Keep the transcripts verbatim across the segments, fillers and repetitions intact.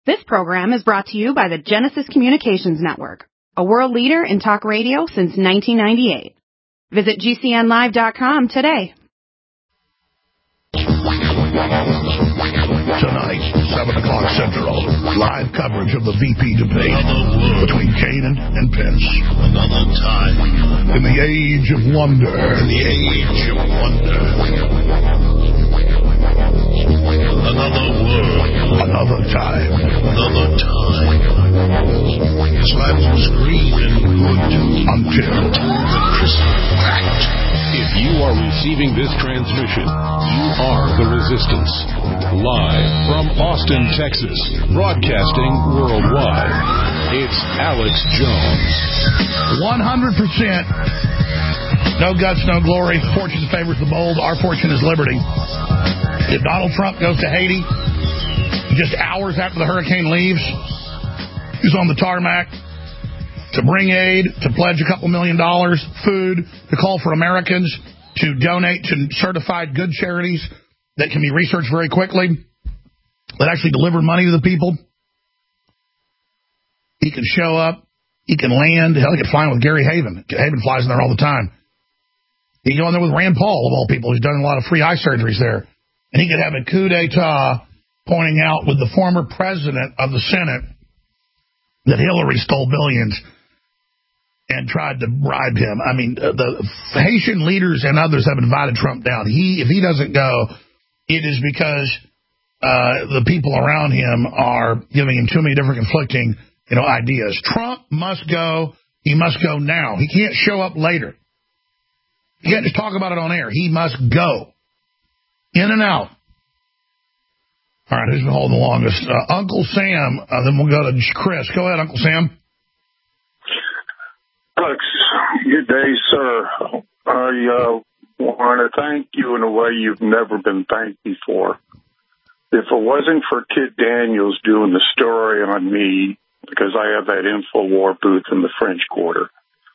This program is brought to you by the Genesis Communications Network, a world leader in talk radio since nineteen ninety-eight. Visit G C N live dot com today. Tonight, seven o'clock Central, live coverage of the V P debate between Kanan and Pence. Another time. In the age of wonder. In the age of wonder. Another world. Another time. Another time. His life was green and good until, until the crystal cracked. If you are receiving this transmission, you are the Resistance. Live from Austin, Texas, broadcasting worldwide, it's Alex Jones. one hundred percent. No guts, no glory. Fortune favors the bold. Our fortune is liberty. If Donald Trump goes to Haiti just hours after the hurricane leaves, he's on the tarmac to bring aid, to pledge a couple million dollars, food, to call for Americans to donate to certified good charities that can be researched very quickly, that actually deliver money to the people. He can show up. He can land. Hell, he can fly in with Gary Haven. Haven flies in there all the time. He can go in there with Rand Paul, of all people. He's done a lot of free eye surgeries there. And he could have a coup d'etat pointing out with the former president of the Senate that Hillary stole billions and tried to bribe him. I mean, the Haitian leaders and others have invited Trump down. He, if he doesn't go, it is because uh, the people around him are giving him too many different conflicting, you know, ideas. Trump must go. He must go now. He can't show up later. He can't just talk about it on air. He must go. In and out. All right, who's been holding the longest? Uh, Uncle Sam. Uh, then we'll go to Chris. Go ahead, Uncle Sam. Alex, good day, sir. I uh, want to thank you in a way you've never been thanked before. If it wasn't for Kit Daniels doing the story on me, because I have that InfoWar booth in the French Quarter,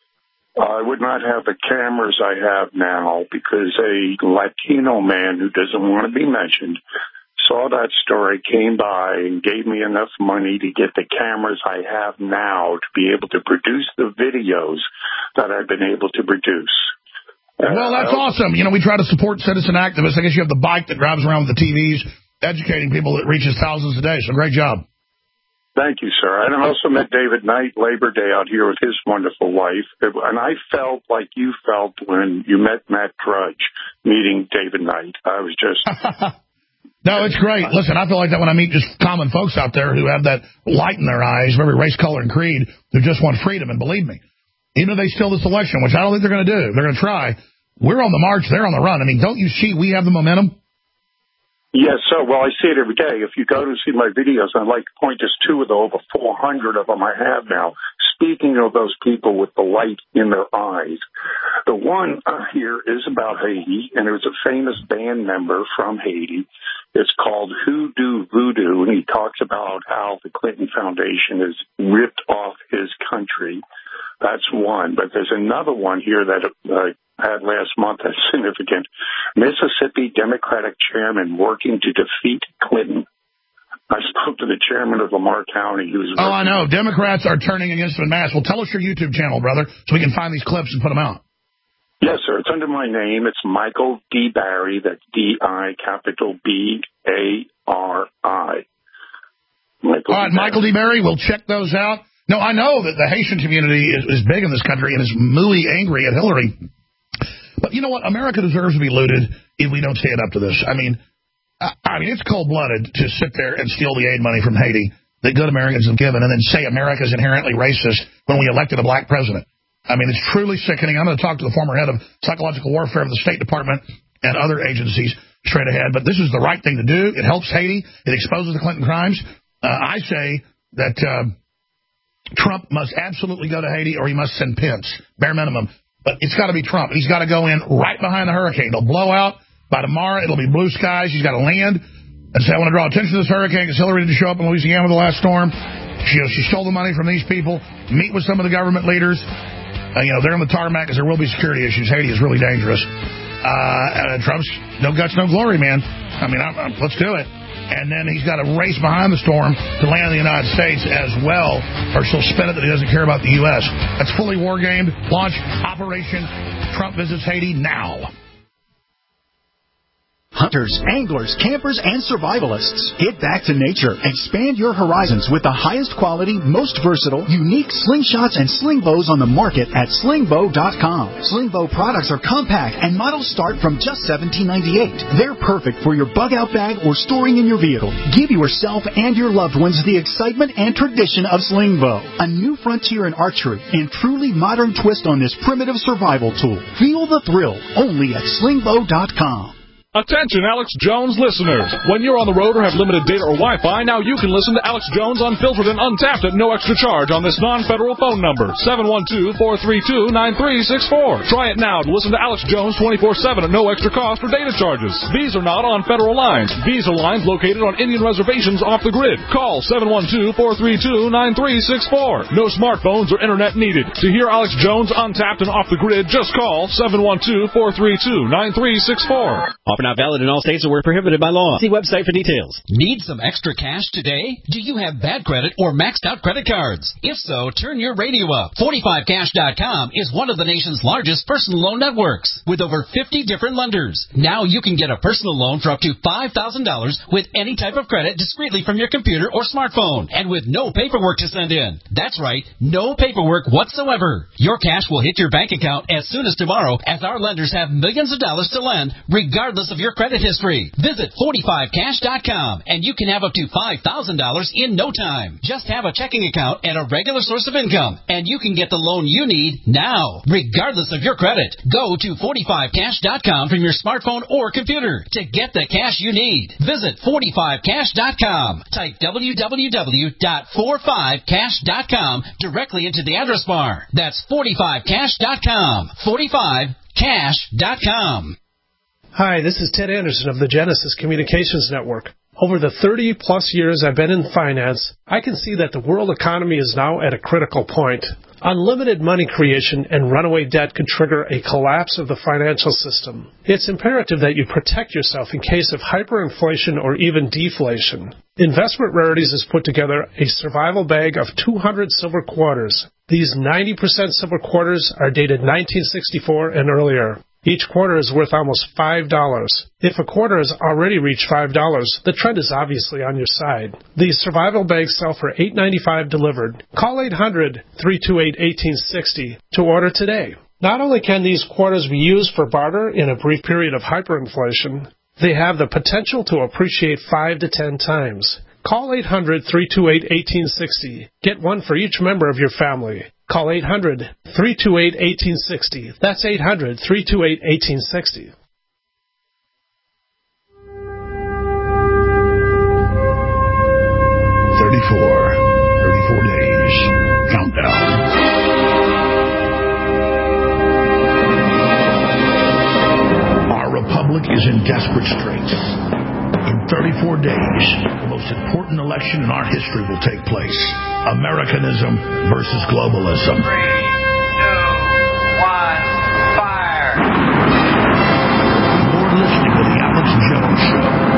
I would not have the cameras I have now, because a Latino man who doesn't want to be mentioned saw that story, came by, and gave me enough money to get the cameras I have now to be able to produce the videos that I've been able to produce. Well, that's uh, awesome. You know, we try to support citizen activists. I guess you have the bike that drives around with the T Vs, educating people that reaches thousands a day. So great job. Thank you, sir. And I also met David Knight Labor Day out here with his wonderful wife. And I felt like you felt when you met Matt Drudge meeting David Knight. I was just... No, it's great. Listen, I feel like that when I meet just common folks out there who have that light in their eyes of every race, color, and creed, who just want freedom. And believe me, even if they steal this election, which I don't think they're going to do, they're going to try. We're on the march. They're on the run. I mean, don't you see we have the momentum? Yes, sir. Well, I see it every day. If you go to see my videos, I'd like to point just two of the over four hundred of them I have now. Speaking of those people with the light in their eyes, the one uh, here is about Haiti, and it was a famous band member from Haiti. It's called Hoodoo Voodoo, and he talks about how the Clinton Foundation has ripped off his country. That's one. But there's another one here that uh, had last month that's significant. Mississippi Democratic chairman working to defeat Clinton. I spoke to the chairman of Lamar County. Who's oh, I know. Democrats are turning against him en masse. Well, tell us your YouTube channel, brother, so we can find these clips and put them out. Yes, sir. It's under my name. It's Michael D. Barry. That's D I capital B A R I. Michael All right, D. Michael D. Barry. We'll check those out. No, I know that the Haitian community is, is big in this country and is muy angry at Hillary. But you know what? America deserves to be looted if we don't stand up to this. I mean, I, I mean, it's cold-blooded to sit there and steal the aid money from Haiti that good Americans have given and then say America is inherently racist when we elected a black president. I mean, it's truly sickening. I'm going to talk to the former head of psychological warfare of the State Department and other agencies straight ahead. But this is the right thing to do. It helps Haiti. It exposes the Clinton crimes. Uh, I say that uh, Trump must absolutely go to Haiti or he must send Pence, bare minimum. But it's got to be Trump. He's got to go in right behind the hurricane. It'll blow out. By tomorrow, it'll be blue skies. He's got to land and say, I want to draw attention to this hurricane because Hillary didn't show up in Louisiana with the last storm. She, she stole the money from these people. Meet with some of the government leaders. Uh, you know, they're on the tarmac because there will be security issues. Haiti is really dangerous. Uh, uh, Trump's no guts, no glory, man. I mean, I'm, I'm, let's do it. and then he's got to race behind the storm to land in the United States as well, or she'll spin it that he doesn't care about the U S. That's fully war-gamed. Launch Operation Trump Visits Haiti now. Hunters, anglers, campers, and survivalists. Get back to nature. Expand your horizons with the highest quality, most versatile, unique slingshots and sling bows on the market at sling bow dot com. Sling bow products are compact and models start from just seventeen ninety-eight. They're perfect for your bug-out bag or storing in your vehicle. Give yourself and your loved ones the excitement and tradition of sling bow. A new frontier in archery and truly modern twist on this primitive survival tool. Feel the thrill only at sling bow dot com. Attention, Alex Jones listeners. When you're on the road or have limited data or Wi-Fi, now you can listen to Alex Jones Unfiltered and Untapped at no extra charge on this non-federal phone number, seven one two, four three two, nine three six four. Try it now to listen to Alex Jones twenty-four seven at no extra cost or data charges. These are not on federal lines. These are lines located on Indian reservations off the grid. Call seven one two, four three two, nine three six four. No smartphones or internet needed. To hear Alex Jones Untapped and Off the Grid, just call seven one two, four three two, nine three six four. Offer not valid in all states or were prohibited by law. See website for details. Need some extra cash today? Do you have bad credit or maxed out credit cards? If so, turn your radio up. forty-five cash dot com is one of the nation's largest personal loan networks with over fifty different lenders. Now you can get a personal loan for up to five thousand dollars with any type of credit discreetly from your computer or smartphone and with no paperwork to send in. That's right, no paperwork whatsoever. Your cash will hit your bank account as soon as tomorrow, as our lenders have millions of dollars to lend regardless of your credit history. Visit forty-five cash dot com and you can have up to five thousand dollars in no time. Just have a checking account and a regular source of income and you can get the loan you need now, regardless of your credit. Go to forty-five cash dot com from your smartphone or computer to get the cash you need. Visit forty-five cash dot com. Type w w w dot forty-five cash dot com directly into the address bar. That's forty-five cash dot com. forty-five cash dot com. Hi, this is Ted Anderson of the Genesis Communications Network. Over the thirty-plus years I've been in finance, I can see that the world economy is now at a critical point. Unlimited money creation and runaway debt could trigger a collapse of the financial system. It's imperative that you protect yourself in case of hyperinflation or even deflation. Investment Rarities has put together a survival bag of two hundred silver quarters. These ninety percent silver quarters are dated nineteen sixty-four and earlier. Each quarter is worth almost five dollars. If a quarter has already reached five dollars, the trend is obviously on your side. These survival bags sell for eight ninety-five delivered. Call eight hundred, three two eight, one eight six zero to order today. Not only can these quarters be used for barter in a brief period of hyperinflation, they have the potential to appreciate five to ten times. Call eight hundred, three two eight, one eight six zero. Get one for each member of your family. Call eight hundred, three two eight, one eight six zero. That's eight hundred, three two eight, one eight six zero. thirty-four. thirty-four days. Countdown. Our republic is in desperate straits. In thirty-four days, the most important election in our history will take place. Americanism versus globalism. Three, two, one, fire. You're listening to The Alex Jones Show.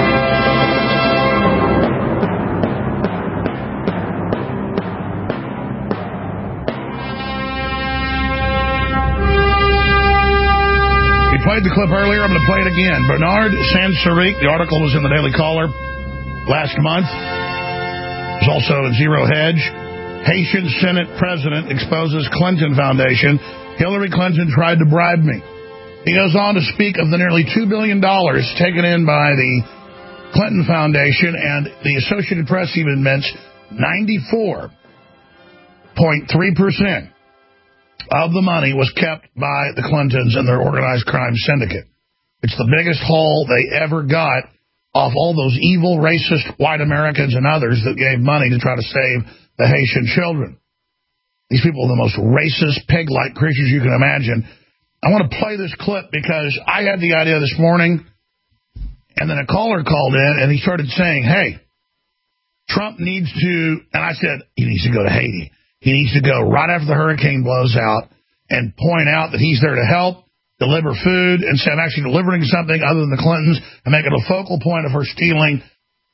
We played the clip earlier. I'm going to play it again. Bernard Sansaric, the article was in the Daily Caller last month. It was also in Zero Hedge. Haitian Senate President exposes Clinton Foundation. Hillary Clinton tried to bribe me. He goes on to speak of the nearly two billion dollars taken in by the Clinton Foundation, and the Associated Press even admits ninety-four point three percent of the money was kept by the Clintons and their organized crime syndicate. It's the biggest haul they ever got off all those evil, racist white Americans and others that gave money to try to save the Haitian children. These people are the most racist, pig-like creatures you can imagine. I want to play this clip because I had the idea this morning, and then a caller called in, and he started saying, hey, Trump needs to, and I said, he needs to go to Haiti. He needs to go right after the hurricane blows out and point out that he's there to help, deliver food, and say, I'm actually delivering something other than the Clintons, and make it a focal point of her stealing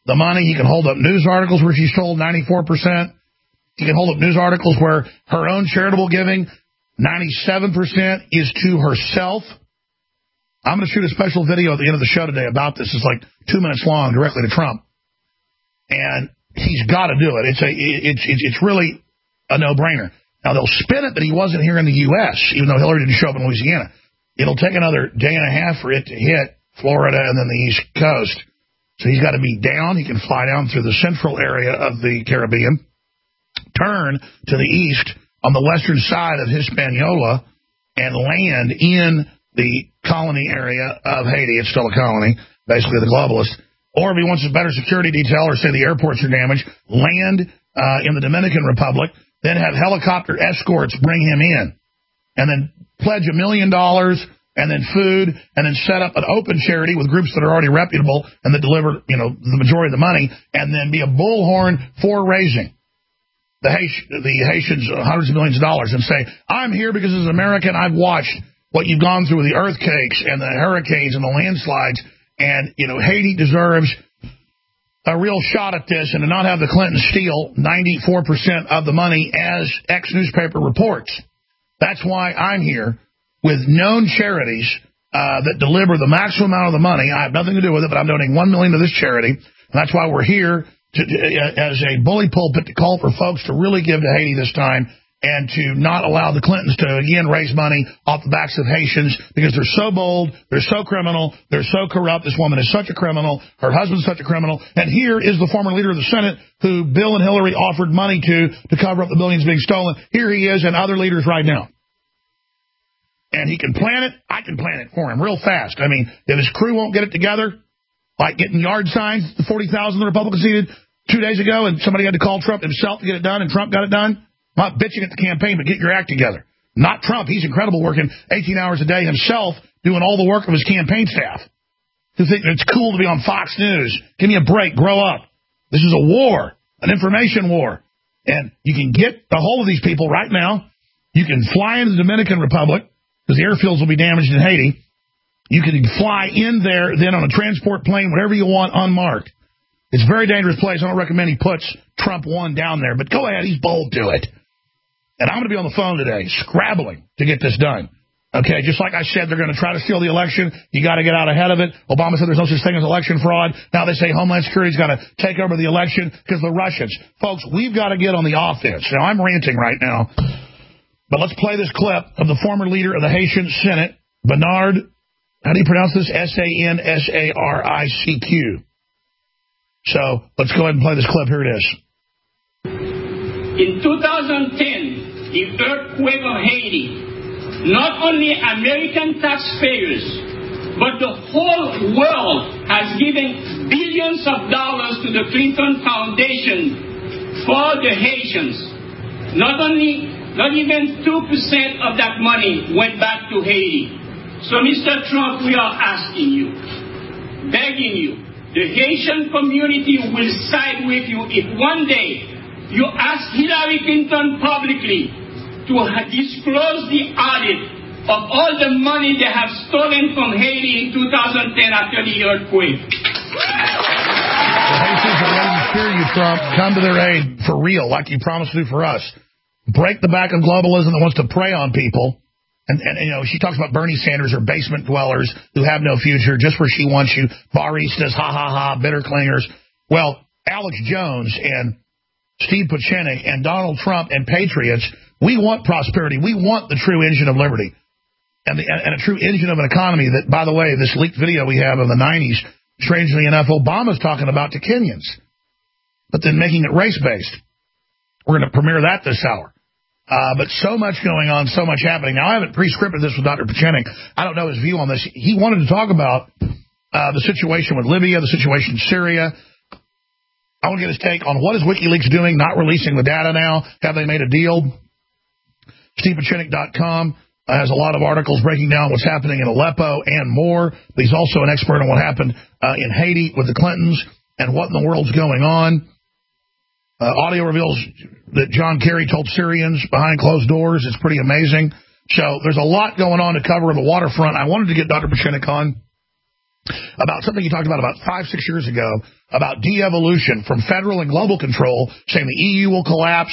the money. He can hold up news articles where she's told ninety-four percent. He can hold up news articles where her own charitable giving, ninety-seven percent is to herself. I'm going to shoot a special video at the end of the show today about this. It's like two minutes long, directly to Trump. And he's got to do it. It's a, it's, it's, it's really a no-brainer. Now, they'll spin it that he wasn't here in the U S, even though Hillary didn't show up in Louisiana. It'll take another day and a half for it to hit Florida and then the East Coast. So he's got to be down. He can fly down through the central area of the Caribbean, turn to the east on the western side of Hispaniola, and land in the colony area of Haiti. It's still a colony, basically the globalists. Or if he wants a better security detail, or say the airports are damaged, land uh, in the Dominican Republic, then have helicopter escorts bring him in, and then pledge a million dollars, and then food, and then set up an open charity with groups that are already reputable and that deliver, you know, the majority of the money, and then be a bullhorn for raising the, Haiti- the Haitians hundreds of millions of dollars, and say, I'm here because as an American, I've watched what you've gone through with the earthquakes and the hurricanes and the landslides, and, you know, Haiti deserves a real shot at this, and to not have the Clintons steal ninety-four percent of the money, as X newspaper reports. That's why I'm here with known charities uh, that deliver the maximum amount of the money. I have nothing to do with it, but I'm donating one million dollars to this charity, and that's why we're here to, uh, as a bully pulpit to call for folks to really give to Haiti this time, and to not allow the Clintons to, again, raise money off the backs of Haitians, because they're so bold, they're so criminal, they're so corrupt. This woman is such a criminal. Her husband's such a criminal. And here is the former leader of the Senate who Bill and Hillary offered money to to cover up the billions being stolen. Here he is, and other leaders right now. And he can plan it. I can plan it for him real fast. I mean, if his crew won't get it together, like getting yard signs, the forty thousand the Republicans needed two days ago, and somebody had to call Trump himself to get it done, and Trump got it done. Not bitching at the campaign, but get your act together. Not Trump. He's incredible, working eighteen hours a day himself, doing all the work of his campaign staff. Who think it's cool to be on Fox News. Give me a break. Grow up. This is a war, an information war. And you can get a hold of these people right now. You can fly into the Dominican Republic, because the airfields will be damaged in Haiti. You can fly in there, then on a transport plane, whatever you want, unmarked. It's a very dangerous place. I don't recommend he puts Trump one down there, but go ahead. He's bold to it. And I'm going to be on the phone today, scrabbling to get this done. Okay, just like I said, they're going to try to steal the election. You got to get out ahead of it. Obama said there's no such thing as election fraud. Now they say Homeland Security's got to take over the election because the Russians. Folks, we've got to get on the offense. Now, I'm ranting right now, but let's play this clip of the former leader of the Haitian Senate, Bernard, how do you pronounce this? S A N S A R I C Q. So let's go ahead and play this clip. Here it is. In two thousand ten, the earthquake of Haiti, not only American taxpayers, but the whole world has given billions of dollars to the Clinton Foundation for the Haitians. Not only, not even two percent of that money went back to Haiti. So, Mister Trump, we are asking you, begging you, the Haitian community will side with you if one day you ask Hillary Clinton publicly to disclose the audit of all the money they have stolen from Haiti in two thousand ten after the earthquake. The Haitians are ready to fear you, Trump. Come to their aid for real, like you promised to do for us. Break the back of globalism that wants to prey on people. And, and, you know, she talks about Bernie Sanders or basement dwellers who have no future, just where she wants you, baristas, ha, ha, ha, bitter clingers. Well, Alex Jones and Steve Pieczenik and Donald Trump and patriots, we want prosperity. We want the true engine of liberty and, the, and a true engine of an economy that, by the way, this leaked video we have of the nineties, strangely enough, Obama's talking about to Kenyans, but then making it race-based. We're going to premiere that this hour. Uh, but so much going on, so much happening. Now, I haven't pre-scripted this with Doctor Pieczenik. I don't know his view on this. He wanted to talk about uh, the situation with Libya, the situation in Syria. I want to get his take on what is WikiLeaks doing, not releasing the data now. Have they made a deal? Steve Pieczenik dot com has a lot of articles breaking down what's happening in Aleppo and more. But he's also an expert on what happened uh, in Haiti with the Clintons and what in the world's going on. Uh, audio reveals that John Kerry told Syrians behind closed doors. It's pretty amazing. So there's a lot going on to cover the waterfront. I wanted to get Doctor Pieczenik on about something he talked about about five, six years ago, about de-evolution from federal and global control, saying the E U will collapse,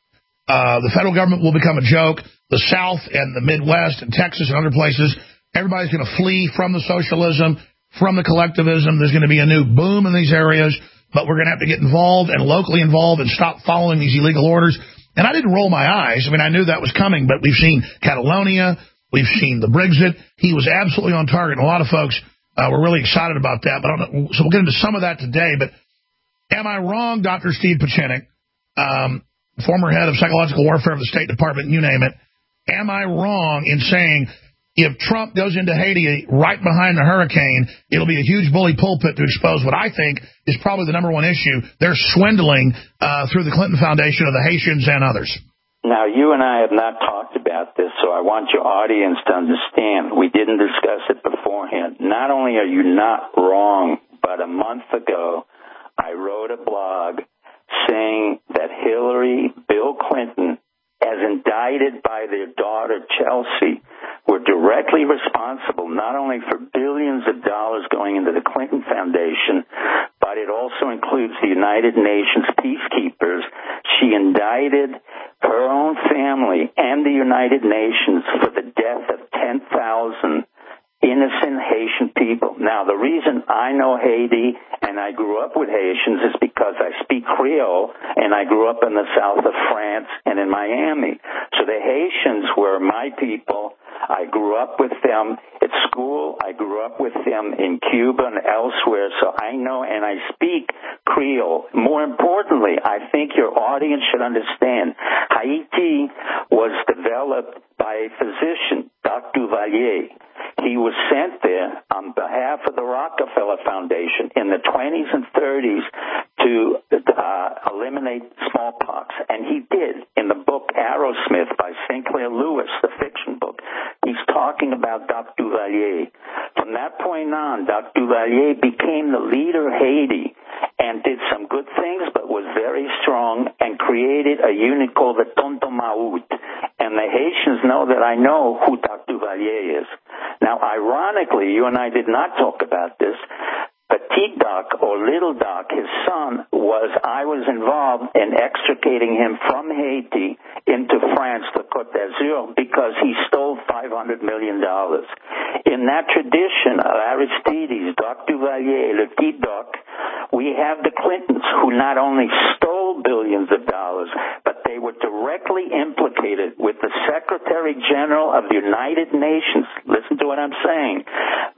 uh, the federal government will become a joke, the South and the Midwest and Texas and other places, everybody's going to flee from the socialism, from the collectivism. There's going to be a new boom in these areas, but we're going to have to get involved and locally involved and stop following these illegal orders. And I didn't roll my eyes. I mean, I knew that was coming, but we've seen Catalonia, we've seen the Brexit. He was absolutely on target, and a lot of folks uh, were really excited about that. But I don't know, so we'll get into some of that today. But am I wrong, Doctor Steve Pieczenik, um, former head of psychological warfare of the State Department, you name it, am I wrong in saying if Trump goes into Haiti right behind the hurricane, it'll be a huge bully pulpit to expose what I think is probably the number one issue? They're swindling uh, through the Clinton Foundation of the Haitians and others. Now, you and I have not talked about this, so I want your audience to understand. We didn't discuss it beforehand. Not only are you not wrong, but a month ago, I wrote a blog saying that Hillary, Bill Clinton, as indicted by their daughter, Chelsea, were directly responsible not only for billions of dollars going into the Clinton Foundation, but it also includes the United Nations peacekeepers. She indicted her own family and the United Nations for the death of ten thousand innocent Haitian people. Now, the reason I know Haiti and I grew up with Haitians is because I speak Creole and I grew up in the south of France and in Miami. So the Haitians were my people. I grew up with them at school. I grew up with them in Cuba and elsewhere. So I know and I speak Creole. More importantly, I think your audience should understand Haiti was developed by a physician, Doctor Duvalier. He was sent there on behalf of the Rockefeller Foundation in the twenties and thirties to uh, eliminate smallpox, and he did. In the book Arrowsmith by Sinclair Lewis, the fiction book, he's talking about Doctor Duvalier. From that point on, Doctor Duvalier became the leader of Haiti and did some good things, but was very strong and created a unit called the Tonton Maout. And the Haitians know that I know who Doctor Duvalier is. Now, ironically, you and I did not talk about this. Petit Doc, or Little Doc, his son, was, I was involved in extricating him from Haiti into France, the Côte d'Azur, because he stole five hundred million dollars. In that tradition of Aristides, Doctor Duvalier, Le Petit Doc, we have the Clintons, who not only stole billions of dollars, but they were directly implicated with the Secretary General of the United Nations, listen to what I'm saying,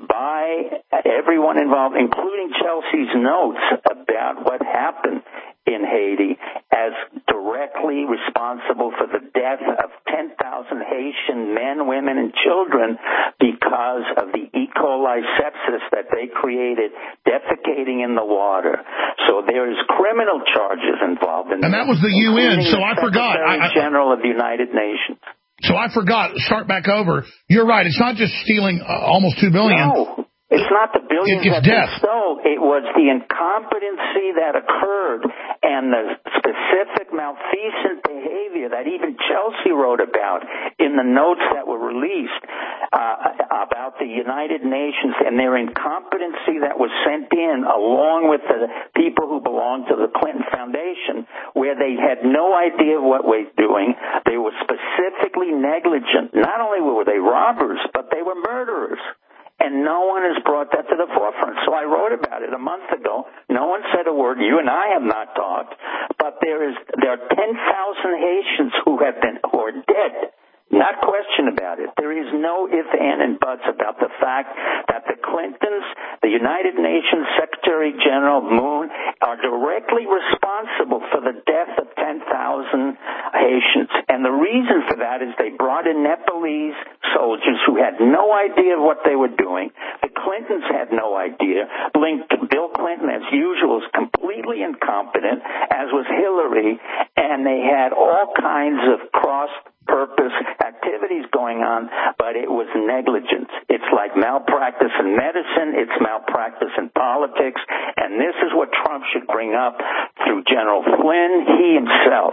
by everyone involved, including Chelsea's notes about what happened in Haiti, as directly responsible for the death of ten thousand Haitian men, women, and children because of the E. coli sepsis that they created, defecating in the water. So there is criminal charges involved in and that was the U N, so I forgot. Secretary I, I, General of the United Nations. So I forgot. Start back over. You're right. It's not just stealing uh, almost two billion dollars. No. It's not the billions it, that death. they stole. It was the incompetency that occurred and the specific malfeasant behavior that even Chelsea wrote about in the notes that were released uh, about the United Nations and their incompetency that was sent in along with the people who belonged to the Clinton Foundation, where they had no idea what they were doing. They were specifically negligent. Not only were they robbers, but they were murderers. And no one has brought that to the forefront. So I wrote about it a month ago. No one said a word. You and I have not talked. But there is there are ten thousand Haitians who have been who are dead. Not question about it. There is no if, and, and buts about the fact that the Clintons, the United Nations Secretary General Moon, are directly responsible for the death of ten thousand Haitians. And the reason for that is they brought in Nepalese soldiers who had no idea what they were doing. The Clintons had no idea. Bill Clinton, as usual, is completely incompetent, as was Hillary, and they had all kinds of cross purpose activities going on, but it was negligence. It's like malpractice in medicine, it's malpractice in politics, and this is what Trump should bring up through General Flynn, he himself.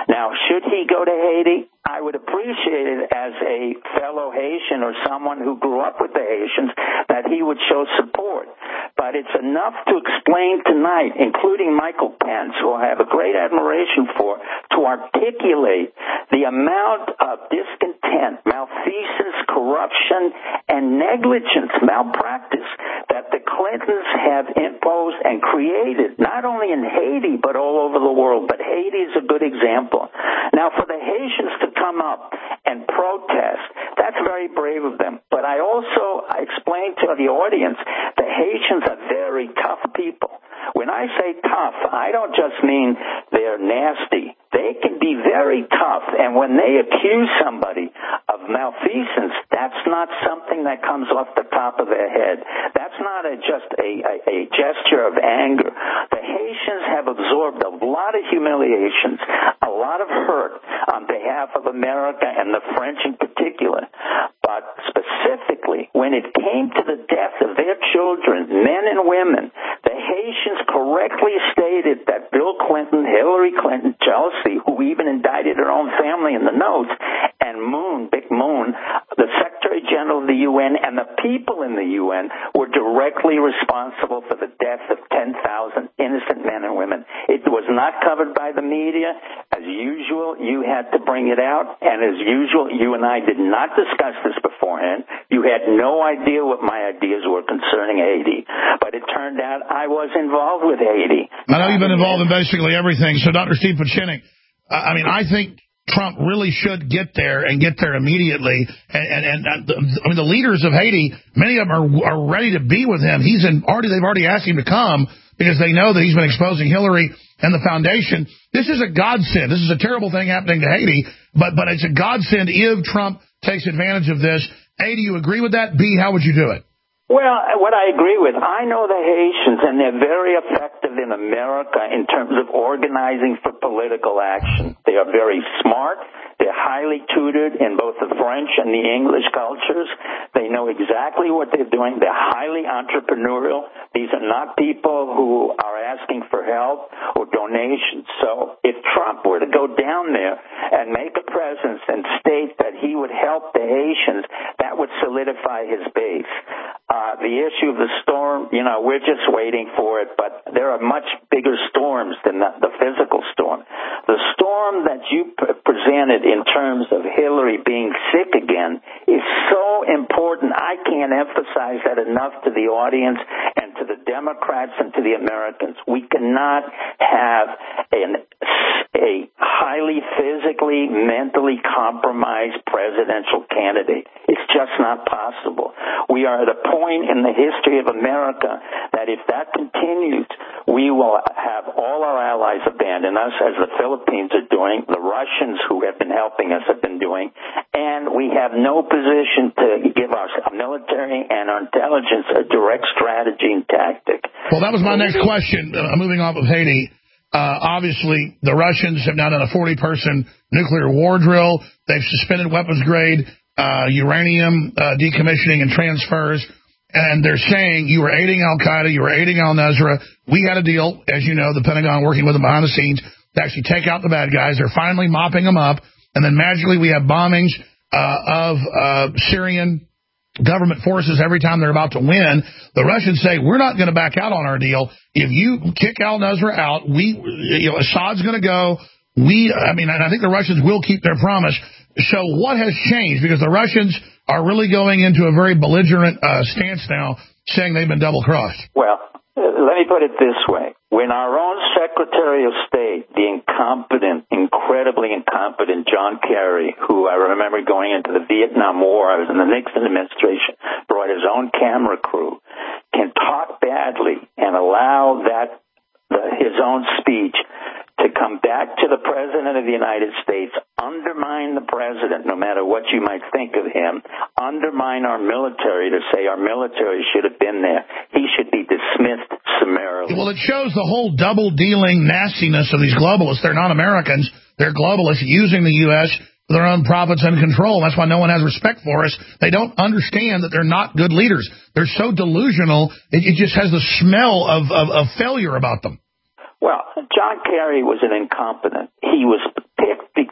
Now, should he go to Haiti? I would appreciate it as a fellow Haitian or someone who grew up with the Haitians that he would show support. But it's enough to explain tonight, including Michael Pence, who I have a great admiration for, to articulate the amount of discontent, malfeasance, corruption, and negligence, malpractice that the Clintons have imposed and created, not only in Haiti, but all over the world. But Haiti is a good example. Now, for the Haitians to come up and protest, that's very brave of them. But I also explained to the audience the Haitians are very tough people. When I say tough, I don't just mean they're nasty. They can be very tough, and when they accuse somebody of malfeasance, that's not something that comes off the top of their head. That's not a, just a, a, a gesture of anger. The Haitians have absorbed a lot of humiliations, a lot of hurt on behalf of America and the French in particular. But specifically, when it came to the death of their children, men and women, the Haitians correctly stated that Bill Clinton, Hillary Clinton, Chelsea, who even indicted her own family in the notes, and Moon, Big Moon, the Secretary General of the U N, and the people in the U N were directly responsible for the death of ten thousand innocent men and women. It was not covered by the media. As usual, you had to bring it out, and as usual, you and I did not discuss this beforehand. You had no idea what my ideas were concerning Haiti, but it turned out I was involved with Haiti. I know you've been involved in basically everything. So, Doctor Steve Pieczenik, I mean, I think Trump really should get there and get there immediately. And, and, and I mean, the leaders of Haiti, many of them are, are ready to be with him. He's in already, they've already asked him to come because they know that he's been exposing Hillary and the foundation. This is a godsend. This is a terrible thing happening to Haiti, but, but it's a godsend if Trump takes advantage of this. A, do you agree with that? B, how would you do it? Well, what I agree with, I know the Haitians, and they're very effective in America in terms of organizing for political action. They are very smart. They're highly tutored in both the French and the English cultures. They know exactly what they're doing. They're highly entrepreneurial. These are not people who are asking for help or donations. So if Trump were to go down there and make a presence and state that he would help the Haitians, that would solidify his base. Uh, the issue of the storm, you know, we're just waiting for it, but there are much bigger storms than the, the physical storm. The storm that you p- presented in terms of Hillary being sick again is so important. I can't emphasize that enough to the audience and to the Democrats and to the Americans. We cannot have an, a highly physically, mentally compromised presidential candidate. It's just not possible. We are at a point in the history of America that if that continues, we will have all our allies abandon us, as the Philippines are doing, the Russians who have been helping us have been doing, and we have no position to give our military and our intelligence a direct strategy and tactic. Well, that was my next question, uh, moving off of Haiti. Uh, obviously, the Russians have now done a forty-person nuclear war drill. They've suspended weapons-grade uh, uranium uh, decommissioning and transfers. And they're saying you were aiding al-Qaeda, you were aiding al-Nusra. We had a deal, as you know, the Pentagon working with them behind the scenes to actually take out the bad guys. They're finally mopping them up. And then magically we have bombings uh, of uh, Syrian government forces every time they're about to win. The Russians say, we're not going to back out on our deal. If you kick al-Nusra out, we, you know, Assad's going to go. We, I mean, and I think the Russians will keep their promise. So what has changed? Because the Russians are really going into a very belligerent uh, stance now, saying they've been double-crossed. Well, uh, let me put it this way. When our own Secretary of State, the incompetent, incredibly incompetent John Kerry, who I remember going into the Vietnam War, I was in the Nixon administration, brought his own camera crew, can talk badly and allow that the, his own speech to come back to the President of the United States, undermine the President, no matter what you might think of him, undermine our military to say our military should have been there. He should be dismissed summarily. Well, it shows the whole double-dealing nastiness of these globalists. They're not Americans. They're globalists using the U S for their own profits and control. That's why no one has respect for us. They don't understand that they're not good leaders. They're so delusional, it, it just has the smell of, of, of failure about them. Well, John Kerry was an incompetent. He was picked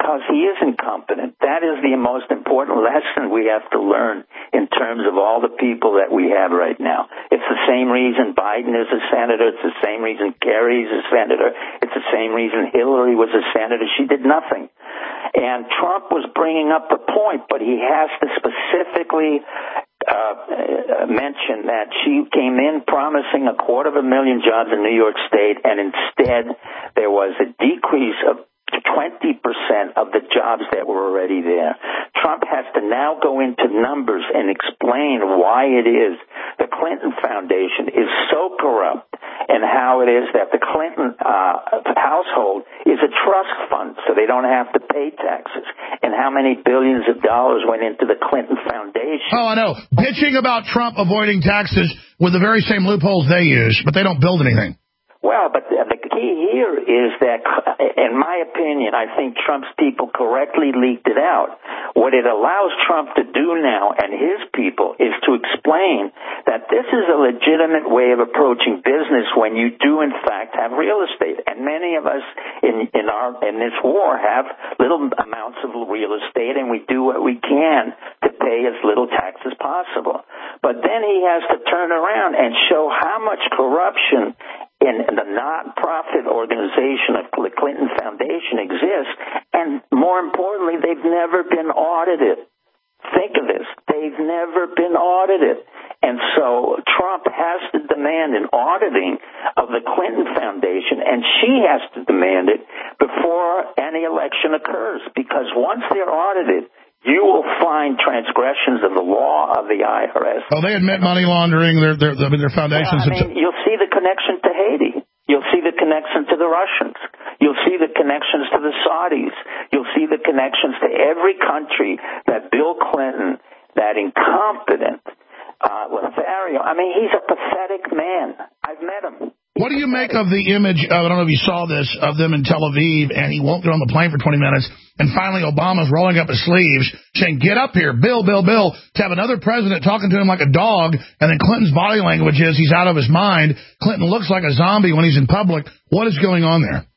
because he is incompetent. That is the most important lesson we have to learn in terms of all the people that we have right now. It's the same reason Biden is a senator. It's the same reason Kerry is a senator. It's the same reason Hillary was a senator. She did nothing. And Trump was bringing up the point, but he has to specifically uh, mention that she came in promising a quarter of a million jobs in New York State, and instead there was a decrease of twenty percent of the jobs that were already there. Trump has to now go into numbers and explain why it is the Clinton Foundation is so corrupt, and how it is that the Clinton uh, household is a trust fund, so they don't have to pay taxes, and how many billions of dollars went into the Clinton Foundation. Oh, I know. Bitching about Trump avoiding taxes with the very same loopholes they use, but they don't build anything. Well, but the, the key here is that, in my opinion, I think Trump's people correctly leaked it out. What it allows Trump to do now and his people is to explain that this is a legitimate way of approaching business when you do, in fact, have real estate. And many of us in, in, our, in this war have little amounts of real estate, and we do what we can to pay as little tax as possible. But then he has to turn around and show how much corruption in the non-profit organization of the Clinton Foundation exists, and more importantly, they've never been audited. Think of this. They've never been audited. And so Trump has to demand an auditing of the Clinton Foundation, and she has to demand it before any election occurs, because once they're audited, you will find transgressions of the law of the I R S. Oh, they admit money laundering, their their, their foundations. Well, I mean, you'll see the connection to Haiti. You'll see the connection to the Russians. You'll see the connections to the Saudis. You'll see the connections to every country that Bill Clinton, that incompetent uh, Lothario, I mean, he's a pathetic man. I've met him. What do you make of the image, of, I don't know if you saw this, of them in Tel Aviv, and he won't get on the plane for twenty minutes, and finally Obama's rolling up his sleeves, saying, get up here, Bill, Bill, Bill, to have another president talking to him like a dog, and then Clinton's body language is he's out of his mind. Clinton looks like a zombie when he's in public. What is going on there?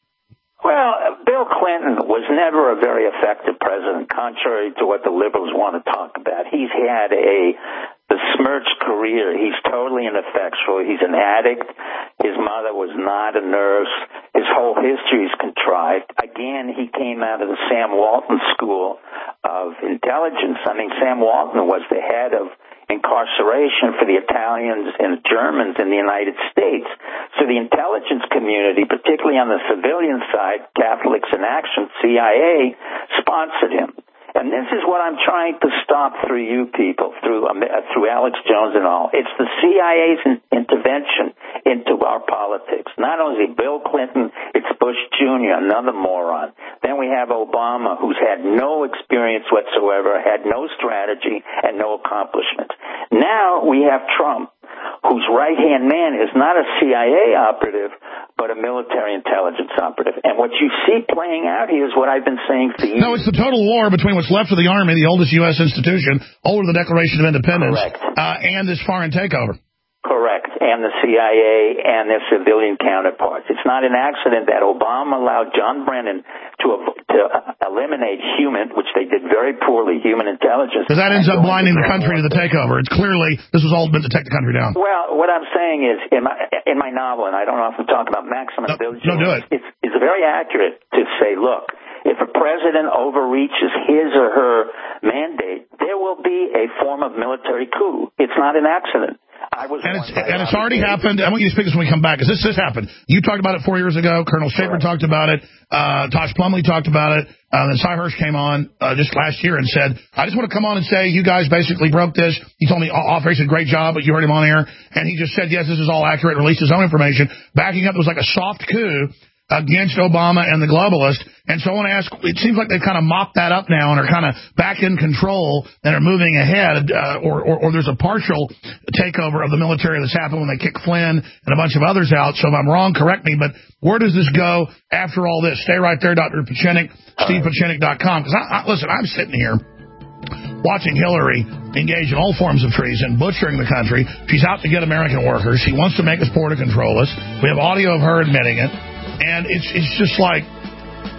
Well, Bill Clinton was never a very effective president, contrary to what the liberals want to talk about. He's had a besmirched career. He's totally ineffectual. He's an addict. His mother was not a nurse. His whole history is contrived. Again, he came out of the Sam Walton School of Intelligence. I mean, Sam Walton was the head of incarceration for the Italians and Germans in the United States. So the intelligence community, particularly on the civilian side, Catholics in Action, C I A, sponsored him. And this is what I'm trying to stop through you people, through uh, through Alex Jones and all. It's the C I A's in- intervention into our politics. Not only Bill Clinton, it's Bush Junior, another moron. Then we have Obama, who's had no experience whatsoever, had no strategy, and no accomplishments. Now we have Trump, whose right-hand man is not a C I A operative, but a military intelligence operative. And what you see playing out here is what I've been saying for years. No, it's the total war between what's left of the Army, the oldest U S institution, older than the Declaration of Independence, uh, and this foreign takeover. Correct. And the C I A and their civilian counterparts. It's not an accident that Obama allowed John Brennan to, to eliminate human, which they did very poorly, human intelligence. Because that ends up blinding the country to the takeover. It's clearly, this was all meant to take the country down. Well, what I'm saying is, in my in my novel, and I don't often talk about maximum no, vigilance, no, do it. It's, it's very accurate to say, look, if a president overreaches his or her mandate, there will be a form of military coup. It's not an accident. I was and it's, and it's already happened. I want you to speak this when we come back, because this this happened. You talked about it four years ago. Colonel Shaper talked about it. Uh, Tosh Plumlee talked about it. Uh, then Cy Hirsch came on uh, just last year and said, I just want to come on and say you guys basically broke this. He told me off air, he said, great job, but you heard him on air. And he just said, yes, this is all accurate, released his own information. Backing up, it was like a soft coup against Obama and the globalists. And so I want to ask, it seems like they've kind of mopped that up now and are kind of back in control and are moving ahead, uh, or, or, or there's a partial takeover of the military that's happened when they kick Flynn and a bunch of others out. So if I'm wrong, correct me, but where does this go after all this? Stay right there, Doctor Pieczenik, Steve Pieczenik dot com. Because, I, I, listen, I'm sitting here watching Hillary engage in all forms of treason, butchering the country. She's out to get American workers. She wants to make us border control us. We have audio of her admitting it. And it's it's just like our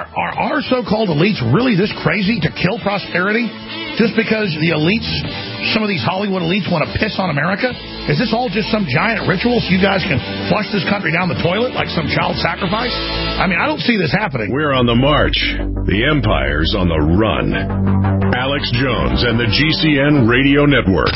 Are, are our so-called elites really this crazy to kill prosperity just because the elites, some of these Hollywood elites, want to piss on America? Is this all just some giant ritual so you guys can flush this country down the toilet like some child sacrifice? I mean, I don't see this happening. We're on the march. The empire's on the run. Alex Jones and the G C N Radio Network.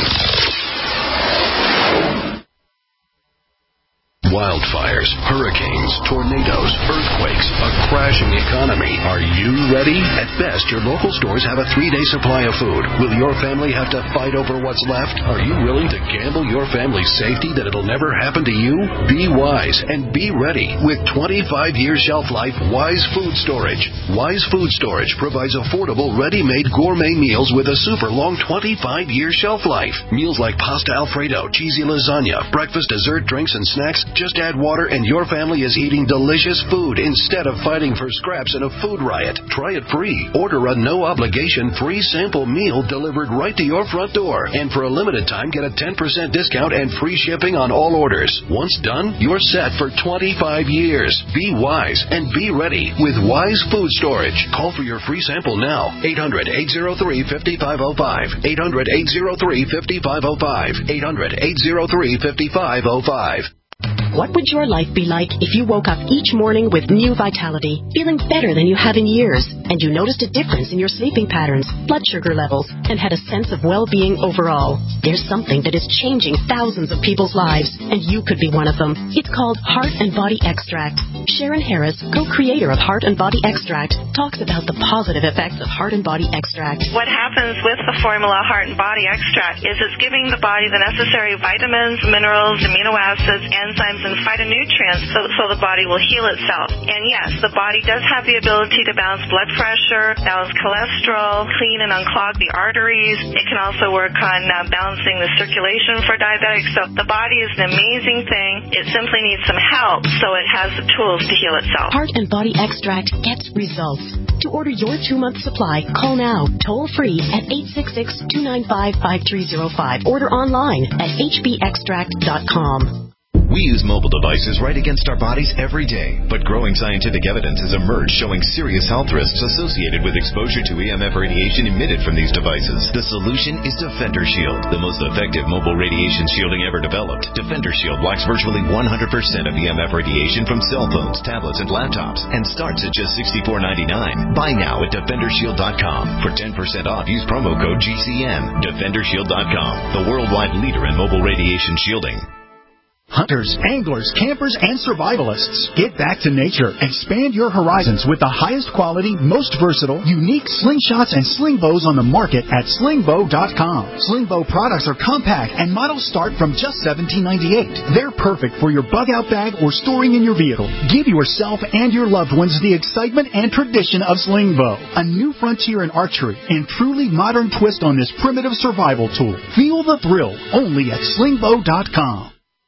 Wildfires, hurricanes, tornadoes, earthquakes, a crashing economy. Are you ready? At best, your local stores have a three-day supply of food. Will your family have to fight over what's left? Are you willing to gamble your family's safety that it'll never happen to you? Be wise and be ready with twenty-five year shelf life Wise Food Storage. Wise Food Storage provides affordable, ready-made gourmet meals with a super long twenty-five year shelf life. Meals like pasta Alfredo, cheesy lasagna, breakfast, dessert, drinks, and snacks. Just add water and your family is eating delicious food instead of fighting for scraps in a food riot. Try it free. Order a no-obligation free sample meal delivered right to your front door. And for a limited time, get a ten percent discount and free shipping on all orders. Once done, you're set for twenty-five years. Be wise and be ready with Wise Food Storage. Call for your free sample now. eight hundred, eight oh three, five five oh five. eight hundred, eight oh three, five five oh five. eight hundred, eight oh three, five five oh five. What would your life be like if you woke up each morning with new vitality, feeling better than you have in years, and you noticed a difference in your sleeping patterns, blood sugar levels, and had a sense of well-being overall? There's something that is changing thousands of people's lives, and you could be one of them. It's called Heart and Body Extract. Sharon Harris, co-creator of Heart and Body Extract, talks about the positive effects of Heart and Body Extract. What happens with the formula Heart and Body Extract is it's giving the body the necessary vitamins, minerals, amino acids, enzymes, and phytonutrients so, so the body will heal itself. And yes, the body does have the ability to balance blood pressure, balance cholesterol, clean and unclog the arteries. It can also work on uh, balancing the circulation for diabetics. So the body is an amazing thing. It simply needs some help so it has the tools to heal itself. Heart and Body Extract gets results. To order your two-month supply, call now, toll-free at eight six six, two nine five, five three zero five. Order online at h b extract dot com. We use mobile devices right against our bodies every day, but growing scientific evidence has emerged showing serious health risks associated with exposure to E M F radiation emitted from these devices. The solution is Defender Shield, the most effective mobile radiation shielding ever developed. Defender Shield blocks virtually one hundred percent of E M F radiation from cell phones, tablets, and laptops, and starts at just sixty-four ninety-nine. Buy now at defender shield dot com. For ten percent off, use promo code G C N. defender shield dot com, the worldwide leader in mobile radiation shielding. Hunters, anglers, campers, and survivalists. Get back to nature. Expand your horizons with the highest quality, most versatile, unique slingshots and sling bows on the market at sling bow dot com. Sling bow products are compact and models start from just seventeen ninety-eight. They're perfect for your bug out bag or storing in your vehicle. Give yourself and your loved ones the excitement and tradition of sling bow. A new frontier in archery and truly modern twist on this primitive survival tool. Feel the thrill only at sling bow dot com.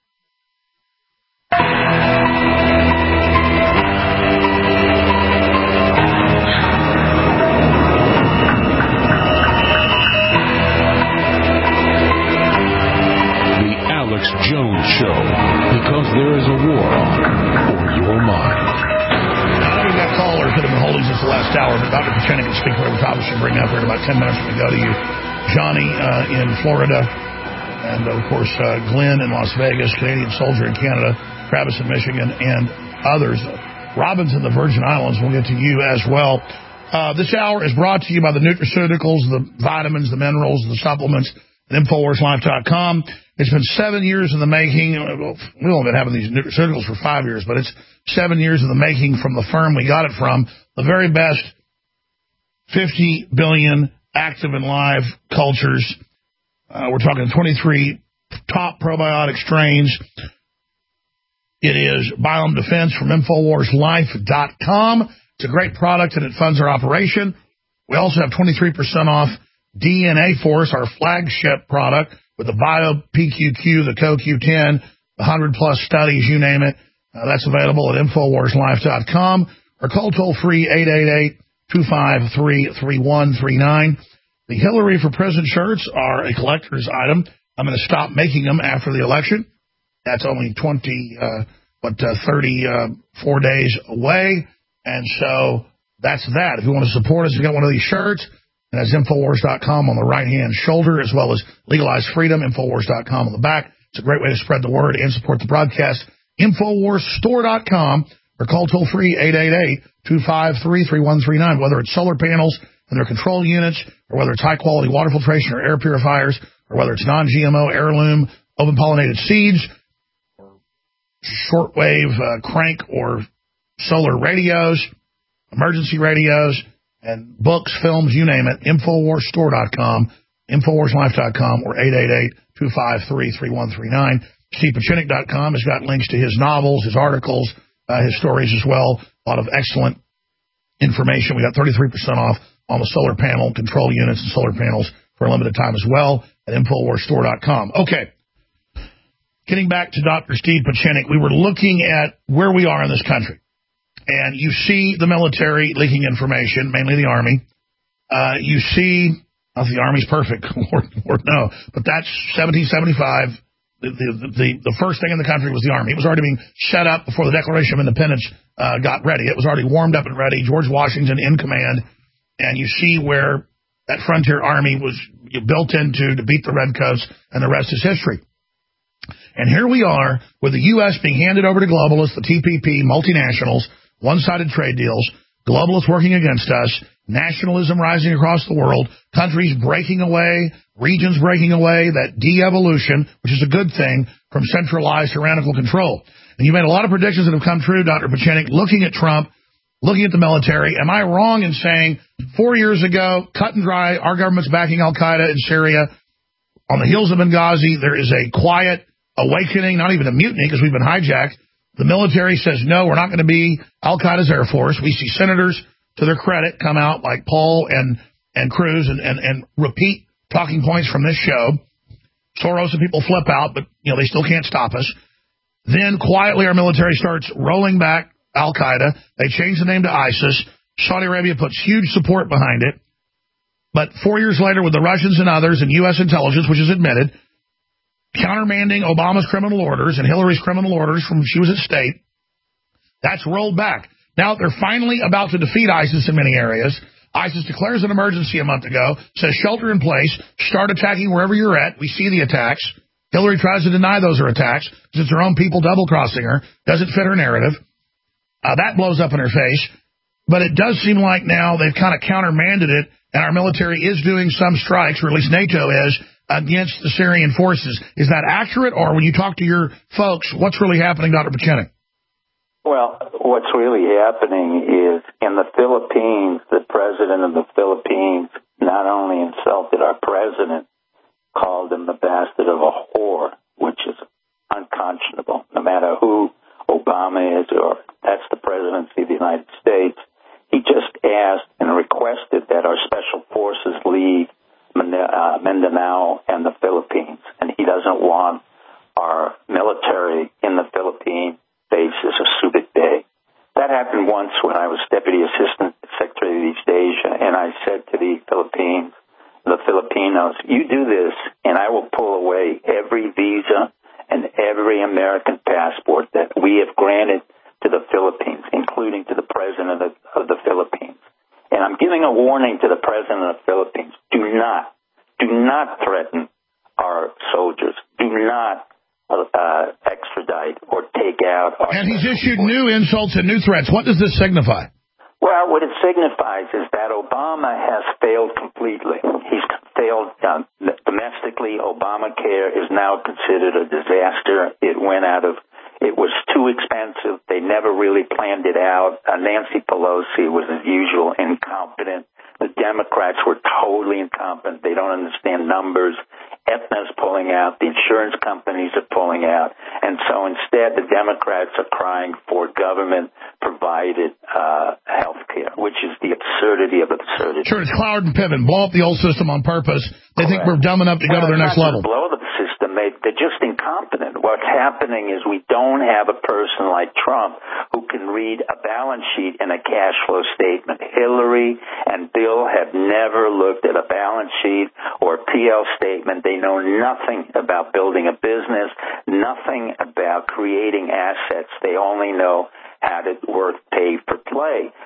Alex Jones Show, because there is a war for your mind. Now, we've got callers that have been holding since the last hour, but Doctor Kuchenik can speak whatever topics you bring up here in about ten minutes when we go to you. Johnny uh, in Florida, and, of course, uh, Glenn in Las Vegas, Canadian Soldier in Canada, Travis in Michigan, and others. Robin's in the Virgin Islands. We'll get to you as well. Uh, this hour is brought to you by the nutraceuticals, the vitamins, the minerals, the supplements, at Infowars Life dot com. It's been seven years in the making. We've only been having these nutraceuticals for five years, but it's seven years in the making from the firm we got it from. The very best fifty billion active and live cultures. Uh, we're talking twenty-three top probiotic strains. It is Biome Defense from Infowars Life dot com. It's a great product, and it funds our operation. We also have twenty-three percent off D N A Force, our flagship product, with the Bio P Q Q, the C O Q ten, the one hundred plus studies, you name it. Uh, that's available at Infowars Life dot com, or call toll-free eight eight eight, two five three, three one three nine. The Hillary for President shirts are a collector's item. I'm going to stop making them after the election. That's only twenty, uh, what, uh, thirty-four days away. And so that's that. If you want to support us, you got one of these shirts, and that's Infowars dot com on the right-hand shoulder, as well as Legalize Freedom, Infowars dot com on the back. It's a great way to spread the word and support the broadcast. Infowars Store dot com, or call toll-free eight eight eight, two five three, three one three nine, whether it's solar panels and their control units, or whether it's high-quality water filtration or air purifiers, or whether it's non G M O, heirloom, oven-pollinated seeds, or shortwave uh, crank or solar radios, emergency radios, and books, films, you name it. Infowars Store dot com, Infowars Life dot com, or eight eight eight, two five three, three one three nine. Steve Pachinik dot com has got links to his novels, his articles, uh, his stories as well. A lot of excellent information. We got thirty-three percent off on the solar panel control units and solar panels for a limited time as well at Infowars Store dot com. Okay. Getting back to Doctor Steve Pachinik, we were looking at where we are in this country. And you see the military leaking information, mainly the Army. Uh, you see, not the Army's perfect, Lord, Lord no, but that's seventeen seventy-five. The, the, the, the first thing in the country was the Army. It was already being set up before the Declaration of Independence uh, got ready. It was already warmed up and ready. George Washington in command. And you see where that frontier army was built into to beat the Redcoats, and the rest is history. And here we are with the U S being handed over to globalists, the T P P, multinationals, one-sided trade deals, globalists working against us, nationalism rising across the world, countries breaking away, regions breaking away, that de-evolution, which is a good thing, from centralized tyrannical control. And you made a lot of predictions that have come true, Doctor Pachinik, looking at Trump, looking at the military. Am I wrong in saying four years ago, cut and dry, our government's backing al-Qaeda in Syria? On the heels of Benghazi, there is a quiet awakening, not even a mutiny because we've been hijacked. The military says, no, we're not going to be al-Qaeda's Air Force. We see senators, to their credit, come out like Paul and, and Cruz and, and, and repeat talking points from this show. Soros and people flip out, but you know they still can't stop us. Then quietly our military starts rolling back al-Qaeda. They change the name to ISIS. Saudi Arabia puts huge support behind it. But four years later, with the Russians and others and U S intelligence, which is admitted, countermanding Obama's criminal orders and Hillary's criminal orders from when she was at state, that's rolled back. Now they're finally about to defeat ISIS in many areas. ISIS declares an emergency a month ago, says shelter in place, start attacking wherever you're at. We see the attacks. Hillary tries to deny those are attacks because it's her own people double-crossing her. Doesn't fit her narrative. Uh, that blows up in her face. But it does seem like now they've kind of countermanded it, and our military is doing some strikes, or at least NATO is, against the Syrian forces. Is that accurate, or when you talk to your folks, what's really happening, Doctor Pachinik? Well, what's really happening is in the Philippines, the president of the Philippines not only insulted our president, called him the bastard of a whore, which is unconscionable, no matter who Obama is, or that's the presidency of the United States. He just asked and requested that our special forces leave uh, Mindanao and the Philippines, and he doesn't want our military in the Philippines bases of Subic Bay. That happened once when I was Deputy Assistant Secretary of East Asia, and I said to the Philippines, the Filipinos, you do this, and I will pull away every visa and every American passport that we have granted to the Philippines, including to the President of, of the Philippines. And I'm giving a warning to the President of the Philippines. Do not, do not threaten our soldiers. Do not uh, extradite or take out our... And he's issued new insults and new threats. What does this signify? Well, what it signifies is that Obama has failed completely. He's failed uh, domestically. Obamacare is now considered a disaster. It went out of... It was too expensive. They never really planned it out. Uh, Nancy Pelosi was, as usual, incompetent. The Democrats were totally incompetent. They don't understand numbers. Aetna's pulling out. The insurance companies are pulling out. And so instead, the Democrats are crying for government-provided uh, health care, which is the absurdity of absurdity. Sure, it's Cloward and Piven. Blow up the old system on purpose. They Correct. think we're dumb enough to well, go to their next level. Blow the system. They, they're just incompetent. What's happening is we don't have a person like Trump who can read a balance sheet and a cash flow statement. Hillary and Bill have never looked at a balance sheet or a P L statement. They know nothing about building a business, nothing about creating assets. They only know how to work pay for play.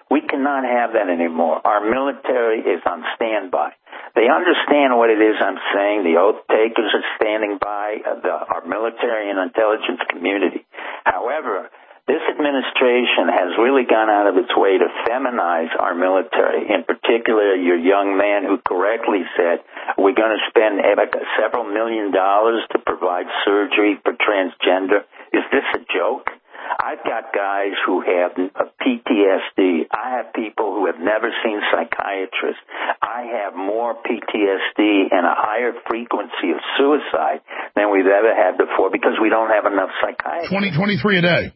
have that anymore. Our military is on standby. They understand what it is I'm saying. The oath takers are standing by, uh, the, our military and intelligence community. However, this administration has really gone out of its way to feminize our military, in particular your young man who correctly said we're going to spend several million dollars to provide surgery for transgender. Is this a joke? I've got guys who have P T S D. I have people who have never seen psychiatrists. I have more P T S D and a higher frequency of suicide than we've ever had before because we don't have enough psychiatrists. twenty, twenty-three a day.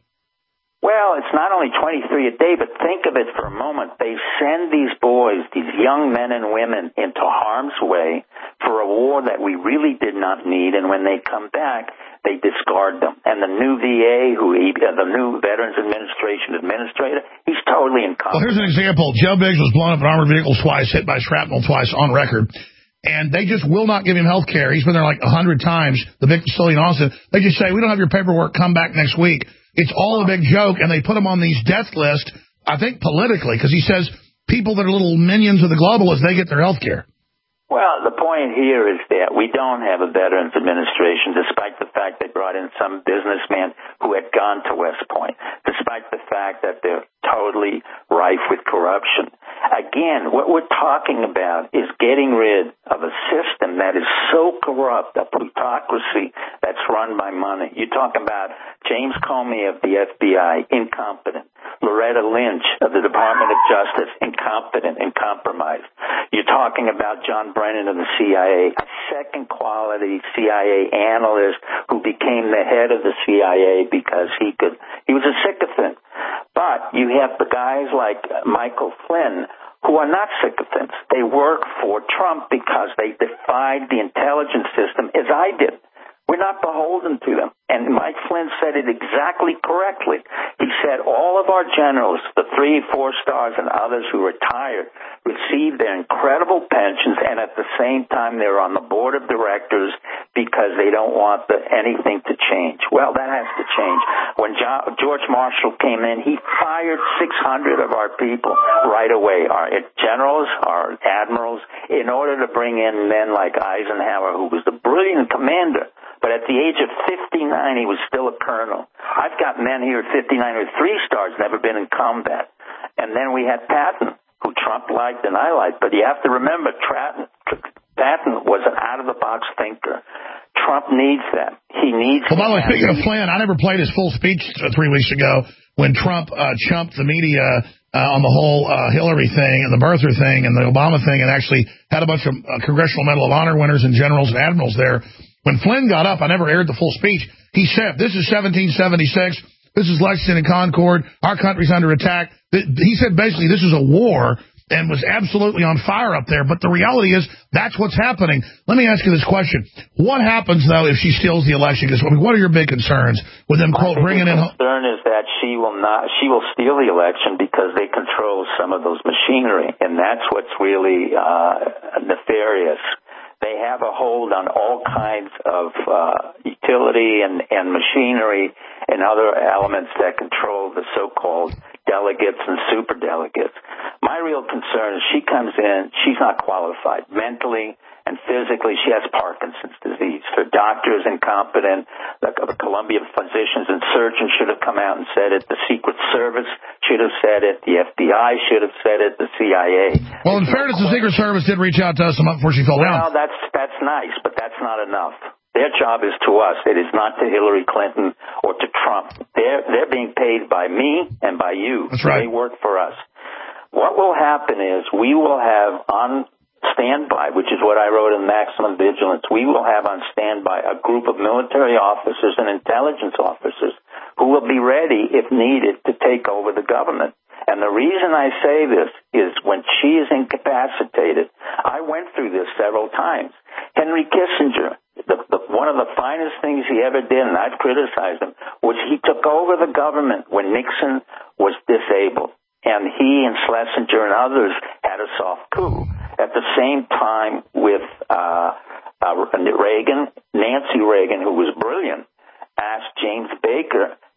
Well, it's not only twenty-three a day, but think of it for a moment. They send these boys, these young men and women, into harm's way for a war that we really did not need, and when they come back, they discard them. And the new V A, who he, uh, the new Veterans Administration administrator, he's totally incompetent. Well, here's an example. Joe Biggs was blown up in armored vehicles twice, hit by shrapnel twice on record. And they just will not give him health care. He's been there like a hundred times, the big facility in Austin. They just say, we don't have your paperwork, come back next week. It's all a big joke, and they put him on these death lists, I think politically, because he says people that are little minions of the globalists, they get their health care. Well, the point here is that we don't have a Veterans Administration, despite the fact they brought in some businessman who had gone to West Point, despite the fact that they're totally rife with corruption. Again, what we're talking about is getting rid of a system that is so corrupt, a plutocracy that's run by money. You talk about James Comey of the F B I, incompetent. Loretta Lynch of the Department of Justice, incompetent and compromised. You're talking about John Brennan of the C I A, a second-quality C I A analyst who became the head of the C I A because he could. He was a sycophant. But you have the guys like Michael Flynn who are not sycophants. They work for Trump because they defied the intelligence system, as I did. We're not beholden to them. And Mike Flynn said it exactly correctly. He said all of our generals, the three, four stars, and others who retired, receive their incredible pensions, and at the same time they're on the board of directors because they don't want the, anything to change. Well, that has to change. When John, George Marshall came in, he fired six hundred of our people right away, our generals, our admirals, in order to bring in men like Eisenhower, who was the brilliant commander. But at the age of fifty-nine, he was still a colonel. I've got men here at fifty-nine with three stars, never been in combat. And then we had Patton, who Trump liked and I liked. But you have to remember, Patton, Patton was an out-of-the-box thinker. Trump needs that. He needs... Well, by the way, speaking of Flynn, I never played his full speech three weeks ago when Trump uh, chumped the media uh, on the whole uh, Hillary thing and the birther thing and the Obama thing and actually had a bunch of uh, Congressional Medal of Honor winners and generals and admirals there. When Flynn got up, I never aired the full speech, he said, this is seventeen seventy-six, this is Lexington and Concord, our country's under attack. He said basically this is a war and was absolutely on fire up there. But the reality is that's what's happening. Let me ask you this question. What happens, though, if she steals the election? Because, I mean, what are your big concerns with them, quote, bringing in... My concern is that she will not, she will steal the election because they control some of those machinery, and that's what's really uh, nefarious. They have a hold on all kinds of uh, utility and, and machinery and other elements that control the so-called delegates and superdelegates. My real concern is she comes in, she's not qualified mentally and physically. She has Parkinson's disease. Her doctor is incompetent. The, the Columbia physicians and surgeons should have come out and said it. The Secret Service should have said it. The F B I should have said it. The C I A. Well, in fairness, the Secret Service did reach out to us a month before she fell down. Well, that's that's nice, but that's not enough. Their job is to us. It is not to Hillary Clinton or to Trump. They're they're being paid by me and by you. That's right. They work for us. What will happen is we will have on standby, which is what I wrote in Maximum Vigilance, we will have on standby a group of military officers and intelligence officers who will be ready, if needed, to take over the government. And the reason I say this is when she is incapacitated, I went through this several times. Henry Kissinger, the, the, one of the finest things he ever did, and I've criticized him, was he took over the government when Nixon was disabled. And he and Schlesinger and others had a soft coup. At the same time with uh, uh, Reagan, Nancy Reagan, who was brilliant, asked James Baker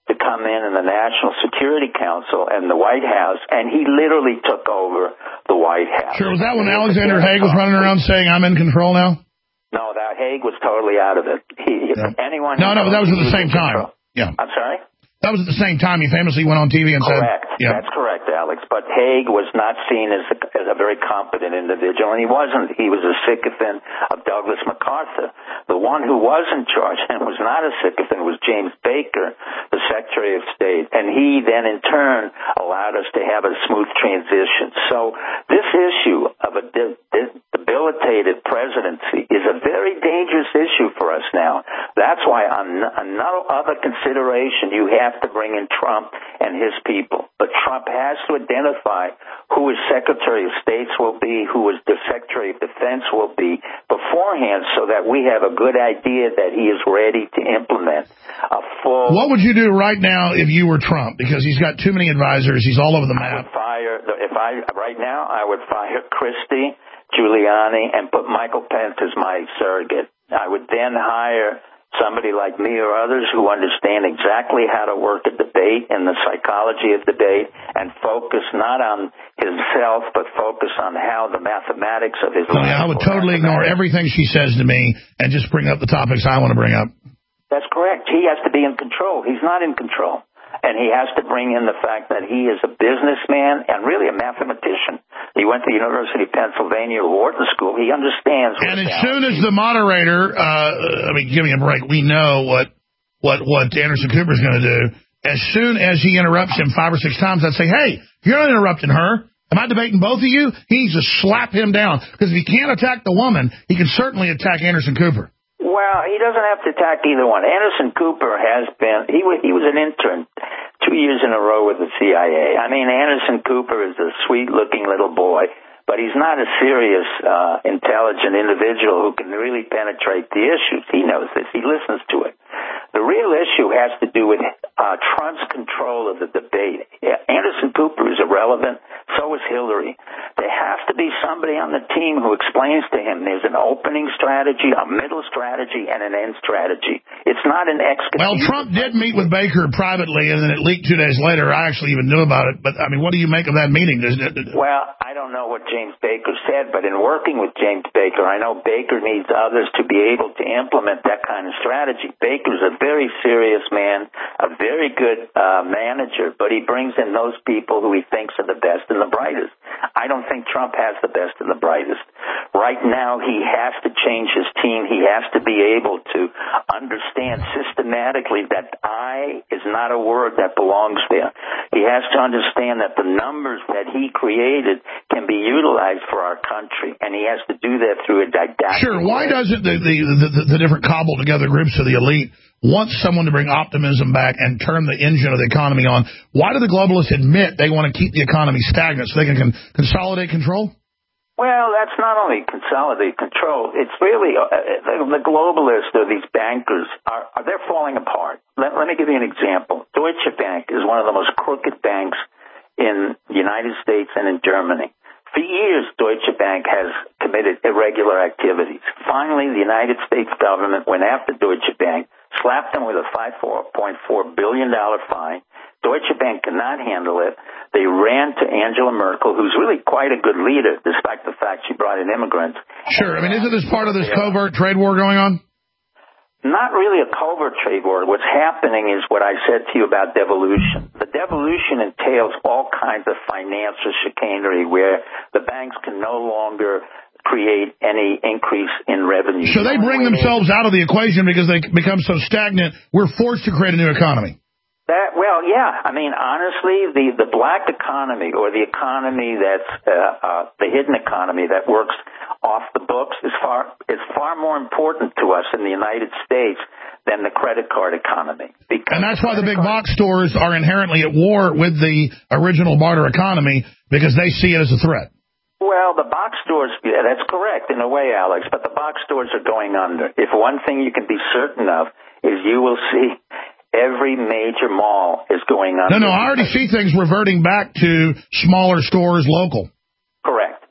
to come in in the National Security Council and the White House, and he literally took over the White House. Sure, was that when Alexander Haig was running around saying, I'm in control now? No, that Haig was totally out of it. He, yeah. Anyone? No, no, but that was at the same time. Yeah. I'm sorry? That was at the same time. He famously went on T V and correct. said... Yeah. That's correct, Alex. But Haig was not seen as a, as a very competent individual, and he wasn't. He was a sycophant of Douglas MacArthur. The one who was in charge and was not a sycophant was James Baker, the Secretary of State, and he then in turn allowed us to have a smooth transition. So this issue of a de- de- debilitated presidency is a very dangerous issue for us now. That's why on another other consideration, you have to bring in Trump and his people. But Trump has to identify who his Secretary of States will be, who his Secretary of Defense will be beforehand, so that we have a good idea that he is ready to implement a full... What would you do right now if you were Trump? Because he's got too many advisors. He's all over the map. I would fire, if I, right now, I would fire Christie, Giuliani, and put Michael Pence as my surrogate. I would then hire somebody like me or others who understand exactly how to work a debate and the psychology of debate, and focus not on himself, but focus on how the mathematics of his so, life. Yeah, I would totally ignore everything she says to me and just bring up the topics I want to bring up. That's correct. He has to be in control. He's not in control. And he has to bring in the fact that he is a businessman and really a mathematician. He went to the University of Pennsylvania, Wharton School. He understands. And as soon as the moderator, uh, I mean, give me a break, we know what what what Anderson Cooper's going to do. As soon as he interrupts him five or six times, I'd say, hey, you're not interrupting her. Am I debating both of you? He needs to slap him down. Because if he can't attack the woman, he can certainly attack Anderson Cooper. Well, he doesn't have to attack either one. Anderson Cooper has been, he was, he was an intern two years in a row with the C I A. I mean, Anderson Cooper is a sweet-looking little boy, but he's not a serious, uh, intelligent individual who can really penetrate the issues. He knows this. He listens to it. The real issue has to do with uh, Trump's control of the debate. Yeah, Anderson Cooper is irrelevant. So is Hillary. There has to be somebody on the team who explains to him there's an opening strategy, a middle strategy, and an end strategy. It's not an ex. Well, Trump did meet with Baker privately, and then it leaked two days later. I actually even knew about it. But, I mean, what do you make of that meeting? Well, I don't know what James Baker said, but in working with James Baker, I know Baker needs others to be able to implement that kind of strategy. Baker's a very serious man, a very good uh, manager, but he brings in those people who he thinks are the best and the brightest. I don't think Trump has the best and the brightest. Right now, he has to change his team. He has to be able to understand systematically that I is not a word that belongs there. He has to understand that the numbers that he created can be utilized for our country, and he has to do that through a didactic Sure. Why way. doesn't the, the, the, the different cobbled together groups of the elite want someone to bring optimism back and turn the engine of the economy on? Why do the globalists admit they want to keep the economy stagnant so they can con- consolidate control? Well, that's not only consolidate control. It's really uh, the, the globalists or these bankers are, are they're falling apart. Let, let me give you an example. Deutsche Bank is one of the most crooked banks in the United States and in Germany. For years, Deutsche Bank has committed irregular activities. Finally, the United States government went after Deutsche Bank, slapped them with a five point four billion dollars fine. Deutsche Bank could not handle it. They ran to Angela Merkel, who's really quite a good leader, despite the fact she brought in immigrants. Sure. I mean, isn't this part of this covert trade war going on? Not really a covert trade war. What's happening is what I said to you about devolution. The devolution entails all kinds of financial chicanery where the banks can no longer create any increase in revenue. So they bring themselves out of the equation because they become so stagnant, we're forced to create a new economy. That, well, yeah. I mean, honestly, the, the black economy or the economy that's uh, uh, the hidden economy that works off the books is far is far more important to us in the United States than the credit card economy. And that's why the big box stores are inherently at war with the original barter economy, because they see it as a threat. Well, the box stores, yeah, that's correct in a way, Alex, but the box stores are going under. If one thing you can be certain of is you will see every major mall is going under. No, no, I already see things reverting back to smaller stores local. Correct. And, and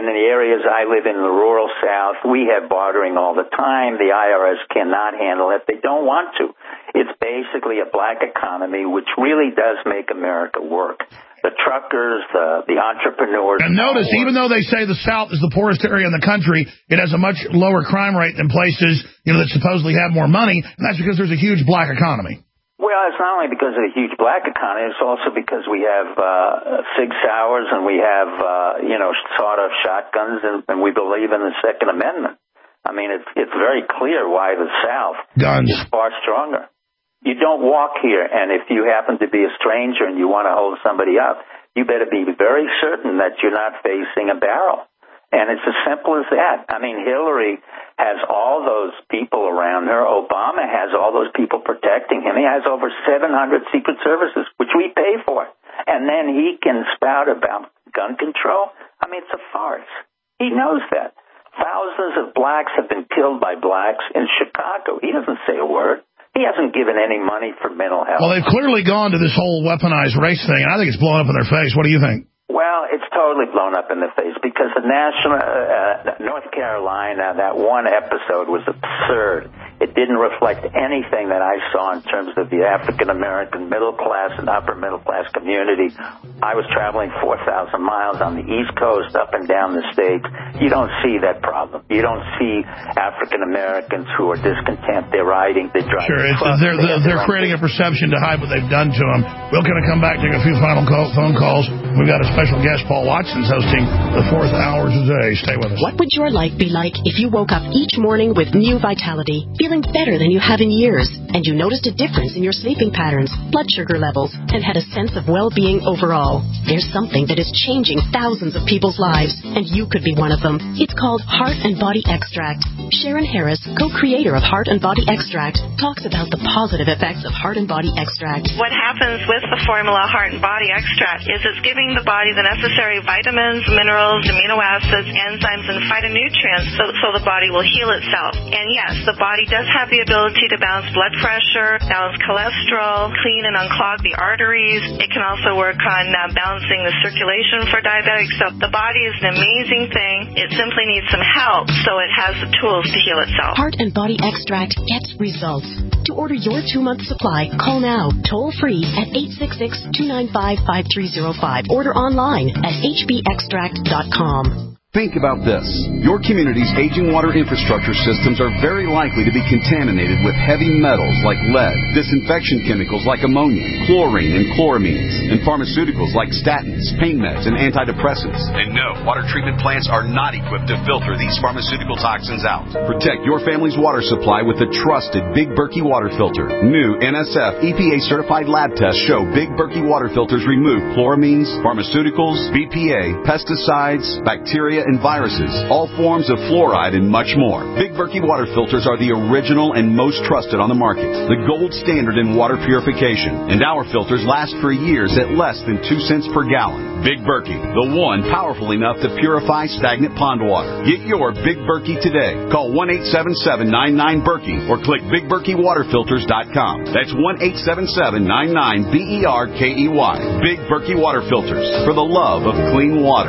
in the areas I live in, the rural South, we have bartering all the time. The I R S cannot handle it. They don't want to. It's basically a black economy, which really does make America work. The truckers, the, the entrepreneurs. And notice, even though they say the South is the poorest area in the country, it has a much lower crime rate than places, you know, that supposedly have more money, and that's because there's a huge black economy. Well, it's not only because of the huge black economy, it's also because we have uh, Sig Sauers and we have, uh, you know, sawed-off shotguns, and, and we believe in the Second Amendment. I mean, it's, it's very clear why the South Guns. is far stronger. You don't walk here, and if you happen to be a stranger and you want to hold somebody up, you better be very certain that you're not facing a barrel. And it's as simple as that. I mean, Hillary has all those people around her. Obama has all those people protecting him. He has over seven hundred Secret Services, which we pay for. And then he can spout about gun control. I mean, it's a farce. He knows that. Thousands of blacks have been killed by blacks in Chicago. He doesn't say a word. He hasn't given any money for mental health. Well, they've clearly gone to this whole weaponized race thing, and I think it's blown up in their face. What do you think? Well, it's totally blown up in the face because the national uh, North Carolina, that one episode was absurd. It didn't reflect anything that I saw in terms of the African-American middle class and upper middle class community. I was traveling four thousand miles on the East Coast up and down the state. You don't see that problem. You don't see African-Americans who are discontent. They're riding, they're driving. Sure, it's, trucks, they're, they they're, they're creating a perception to hide what they've done to them. We're going to come back, take a few final call, phone calls. We've got a special guest, Paul Watson's hosting the fourth hours a day. Stay with us. What would your life be like if you woke up each morning with new vitality, feeling better than you have in years, and you noticed a difference in your sleeping patterns, blood sugar levels, and had a sense of well-being overall? There's something that is changing thousands of people's lives, and you could be one of them. It's called Heart and Body Extract. Sharon Harris, co-creator of Heart and Body Extract, talks about the positive effects of Heart and Body Extract. What happens with the formula Heart and Body Extract is it's giving the body the necessary vitamins, minerals, amino acids, enzymes, and phytonutrients so, so the body will heal itself. And yes, the body does have the ability to balance blood pressure, balance cholesterol, clean and unclog the arteries. It can also work on uh, balancing the circulation for diabetics. So the body is an amazing thing. It simply needs some help so it has the tools to heal itself. Heart and Body Extract gets results. To order your two-month supply, call now, toll-free at eight six six, two nine five, five three zero five. Order online at h b extract dot com. Think about this. Your community's aging water infrastructure systems are very likely to be contaminated with heavy metals like lead, disinfection chemicals like ammonia, chlorine and chloramines, and pharmaceuticals like statins, pain meds, and antidepressants. And no, water treatment plants are not equipped to filter these pharmaceutical toxins out. Protect your family's water supply with the trusted Big Berkey water filter. New N S F E P A-certified lab tests show Big Berkey water filters remove chloramines, pharmaceuticals, B P A, pesticides, bacteria, and viruses, all forms of fluoride, and much more. Big Berkey water filters are the original and most trusted on the market, the gold standard in water purification, and our filters last for years at less than two cents per gallon. Big Berkey, the one powerful enough to purify stagnant pond water. Get your Big Berkey today. Call one eight seven seven, nine nine, Berkey or click big berkey water filters dot com. That's one eight seven seven, nine nine, B E R K E Y. Big Berkey water filters, for the love of clean water.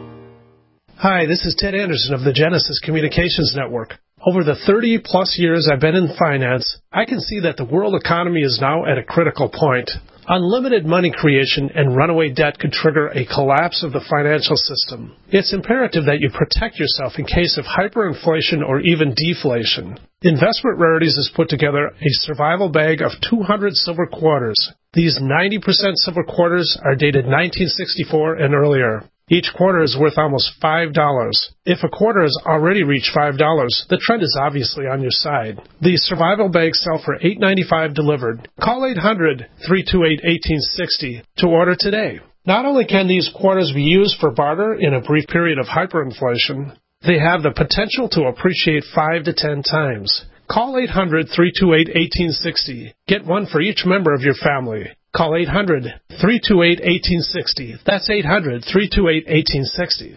Hi, this is Ted Anderson of the Genesis Communications Network. Over the thirty-plus years I've been in finance, I can see that the world economy is now at a critical point. Unlimited money creation and runaway debt could trigger a collapse of the financial system. It's imperative that you protect yourself in case of hyperinflation or even deflation. Investment Rarities has put together a survival bag of two hundred silver quarters. These ninety percent silver quarters are dated nineteen sixty-four and earlier. Each quarter is worth almost five dollars. If a quarter has already reached five dollars, the trend is obviously on your side. These survival bags sell for eight ninety-five delivered. Call eight hundred, three two eight, one eight six zero to order today. Not only can these quarters be used for barter in a brief period of hyperinflation, they have the potential to appreciate five to ten times. Call eight hundred, three two eight, one eight six zero. Get one for each member of your family. Call eight hundred, three two eight, one eight six zero. That's eight hundred, three two eight, one eight six zero.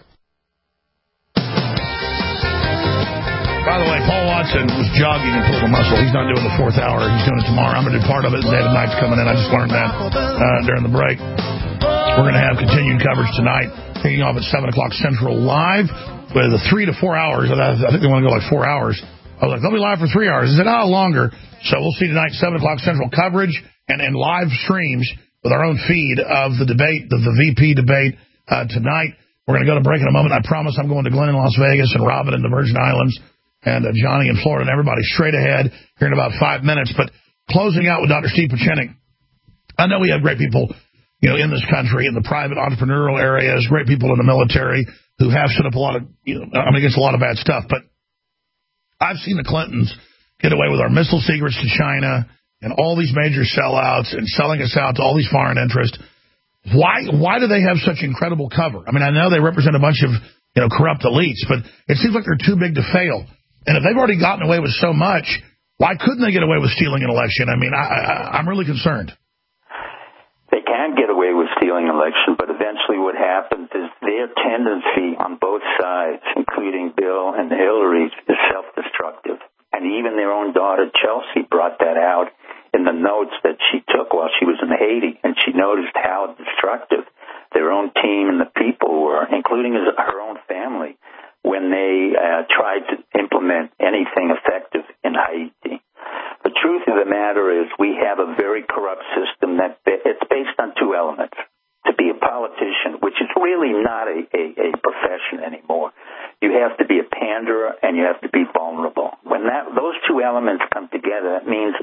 By the way, Paul Watson was jogging and pulled a muscle. He's not doing the fourth hour. He's doing it tomorrow. I'm going to do part of it. David Knight's coming in. I just learned that uh, during the break. We're going to have continued coverage tonight taking off at seven o'clock Central live with a three to four hours. I think they want to go like four hours. I was like, they'll be live for three hours. I said, oh, longer. So we'll see tonight, seven o'clock Central coverage and, and live streams with our own feed of the debate, the, the V P debate uh, tonight. We're going to go to break in a moment. I promise I'm going to Glenn in Las Vegas and Robin in the Virgin Islands and uh, Johnny in Florida and everybody straight ahead here in about five minutes. But closing out with Doctor Steve Pieczenik, I know we have great people, you know, in this country, in the private entrepreneurial areas, great people in the military who have set up a lot of, you know, I'm against a lot of bad stuff. But I've seen the Clintons get away with our missile secrets to China and all these major sellouts and selling us out to all these foreign interests. Why why do they have such incredible cover? I mean, I know they represent a bunch of, you know, corrupt elites, but it seems like they're too big to fail. And if they've already gotten away with so much, why couldn't they get away with stealing an election? I mean, I, I, I'm really concerned. They can get away with stealing an election, but eventually what happens is their tendency on both sides, including Bill and Hillary, is self-destructive. And even their own daughter, Chelsea, brought that out in the notes that she took while she was in Haiti, and she noticed how destructive their own team and the people were, including her own family, when they uh, tried to implement anything effective in Haiti. The truth of the matter is we have a very corrupt system that it's based on two elements. To be a politician, which is really not a, a, a profession anymore, you have to be a panderer and you have to be vulnerable. When that those two elements come together, that means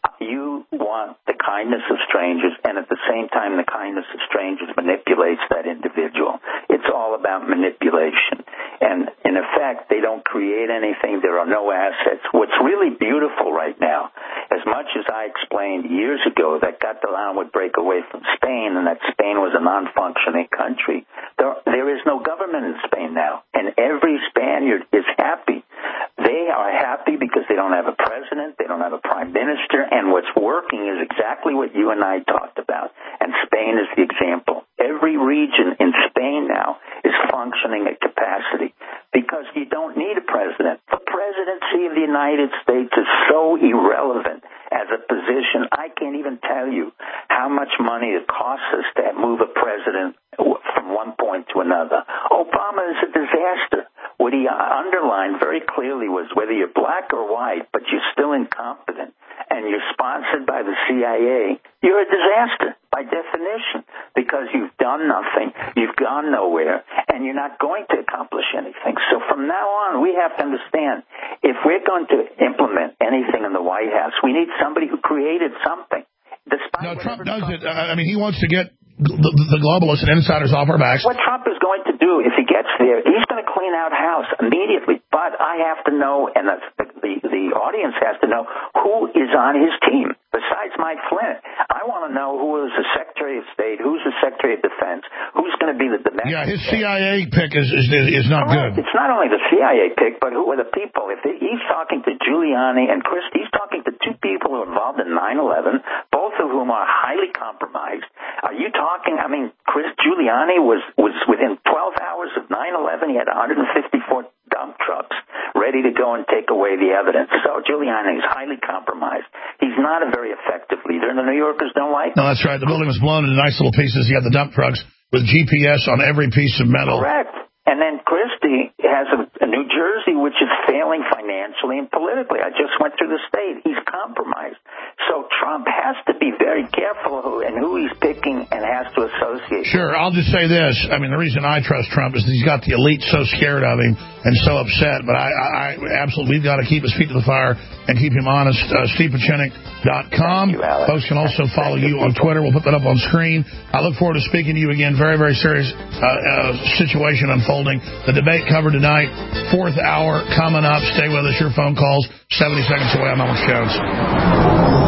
you want the kindness of strangers, and at the same time the kindness of strangers manipulates that individual. It's all about manipulation. And in effect, they don't create anything. There are no assets. What's really beautiful right now, as much as I explained years ago that Catalan would break away from Spain and that Spain was a non-functioning country, there, there is no government in Spain now. And every Spaniard is happy. They are happy because they don't have a president, they don't have a prime minister, and what's working is exactly what you and I talked about. And Spain is the example. Every region in Spain now is functioning at capacity because you don't need a president. The presidency of the United States is so irrelevant as a position. I can't even tell you how much money it costs us to move a president from one point to another. Obama is a disaster. What he underlined very clearly was whether you're black or white, but you're still incompetent, and you're sponsored by the C I A, you're a disaster by definition because you've done nothing, you've gone nowhere, and you're not going to accomplish anything. So from now on, we have to understand, if we're going to implement anything in the White House, we need somebody who created something. Despite no, Trump does it. I mean, he wants to get the, the globalists and insiders off our backs. What Trump is going to do, if he gets there, he's going to clean out house immediately. But I have to know, and the, the, the audience has to know, who is on his team besides Mike Flynn. I want to know who is the Secretary of State, who's the Secretary of Defense, who's going to be the domestic. Yeah, his C I A pick is is, is not Correct. good. It's not only the C I A pick, but who are the people? If he's talking to Giuliani and Christie, he's talking to two people who are involved in nine eleven, both of whom are highly compromised. Are you talking, I mean, Chris Giuliani was, was within twelve hours of nine eleven, he had one hundred fifty-four dump trucks ready to go and take away the evidence. So Giuliani is highly compromised. He's not a very effective leader, and the New Yorkers don't like him. No, that's right. The building was blown into nice little pieces. He had the dump trucks with G P S on every piece of metal. Correct. And then Christie has a, a New Jersey which is failing financially and politically. I just went through the state. He's compromised. So Trump has to be very careful who and who he's picking and has to associate. Sure. I'll just say this. I mean, the reason I trust Trump is that he's got the elite so scared of him and so upset. But I, I, I absolutely, we've got to keep his feet to the fire and keep him honest. Uh, Steve Pieczenik dot com. Folks can also follow you on Twitter. We'll put that up on screen. I look forward to speaking to you again. Very, very serious uh, uh, situation unfolding. The debate covered tonight. Fourth hour coming up. Stay with us. Your phone calls. seventy seconds away. I'm Alex Jones.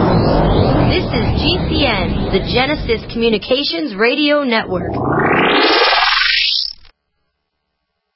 This is G C N, the Genesis Communications Radio Network.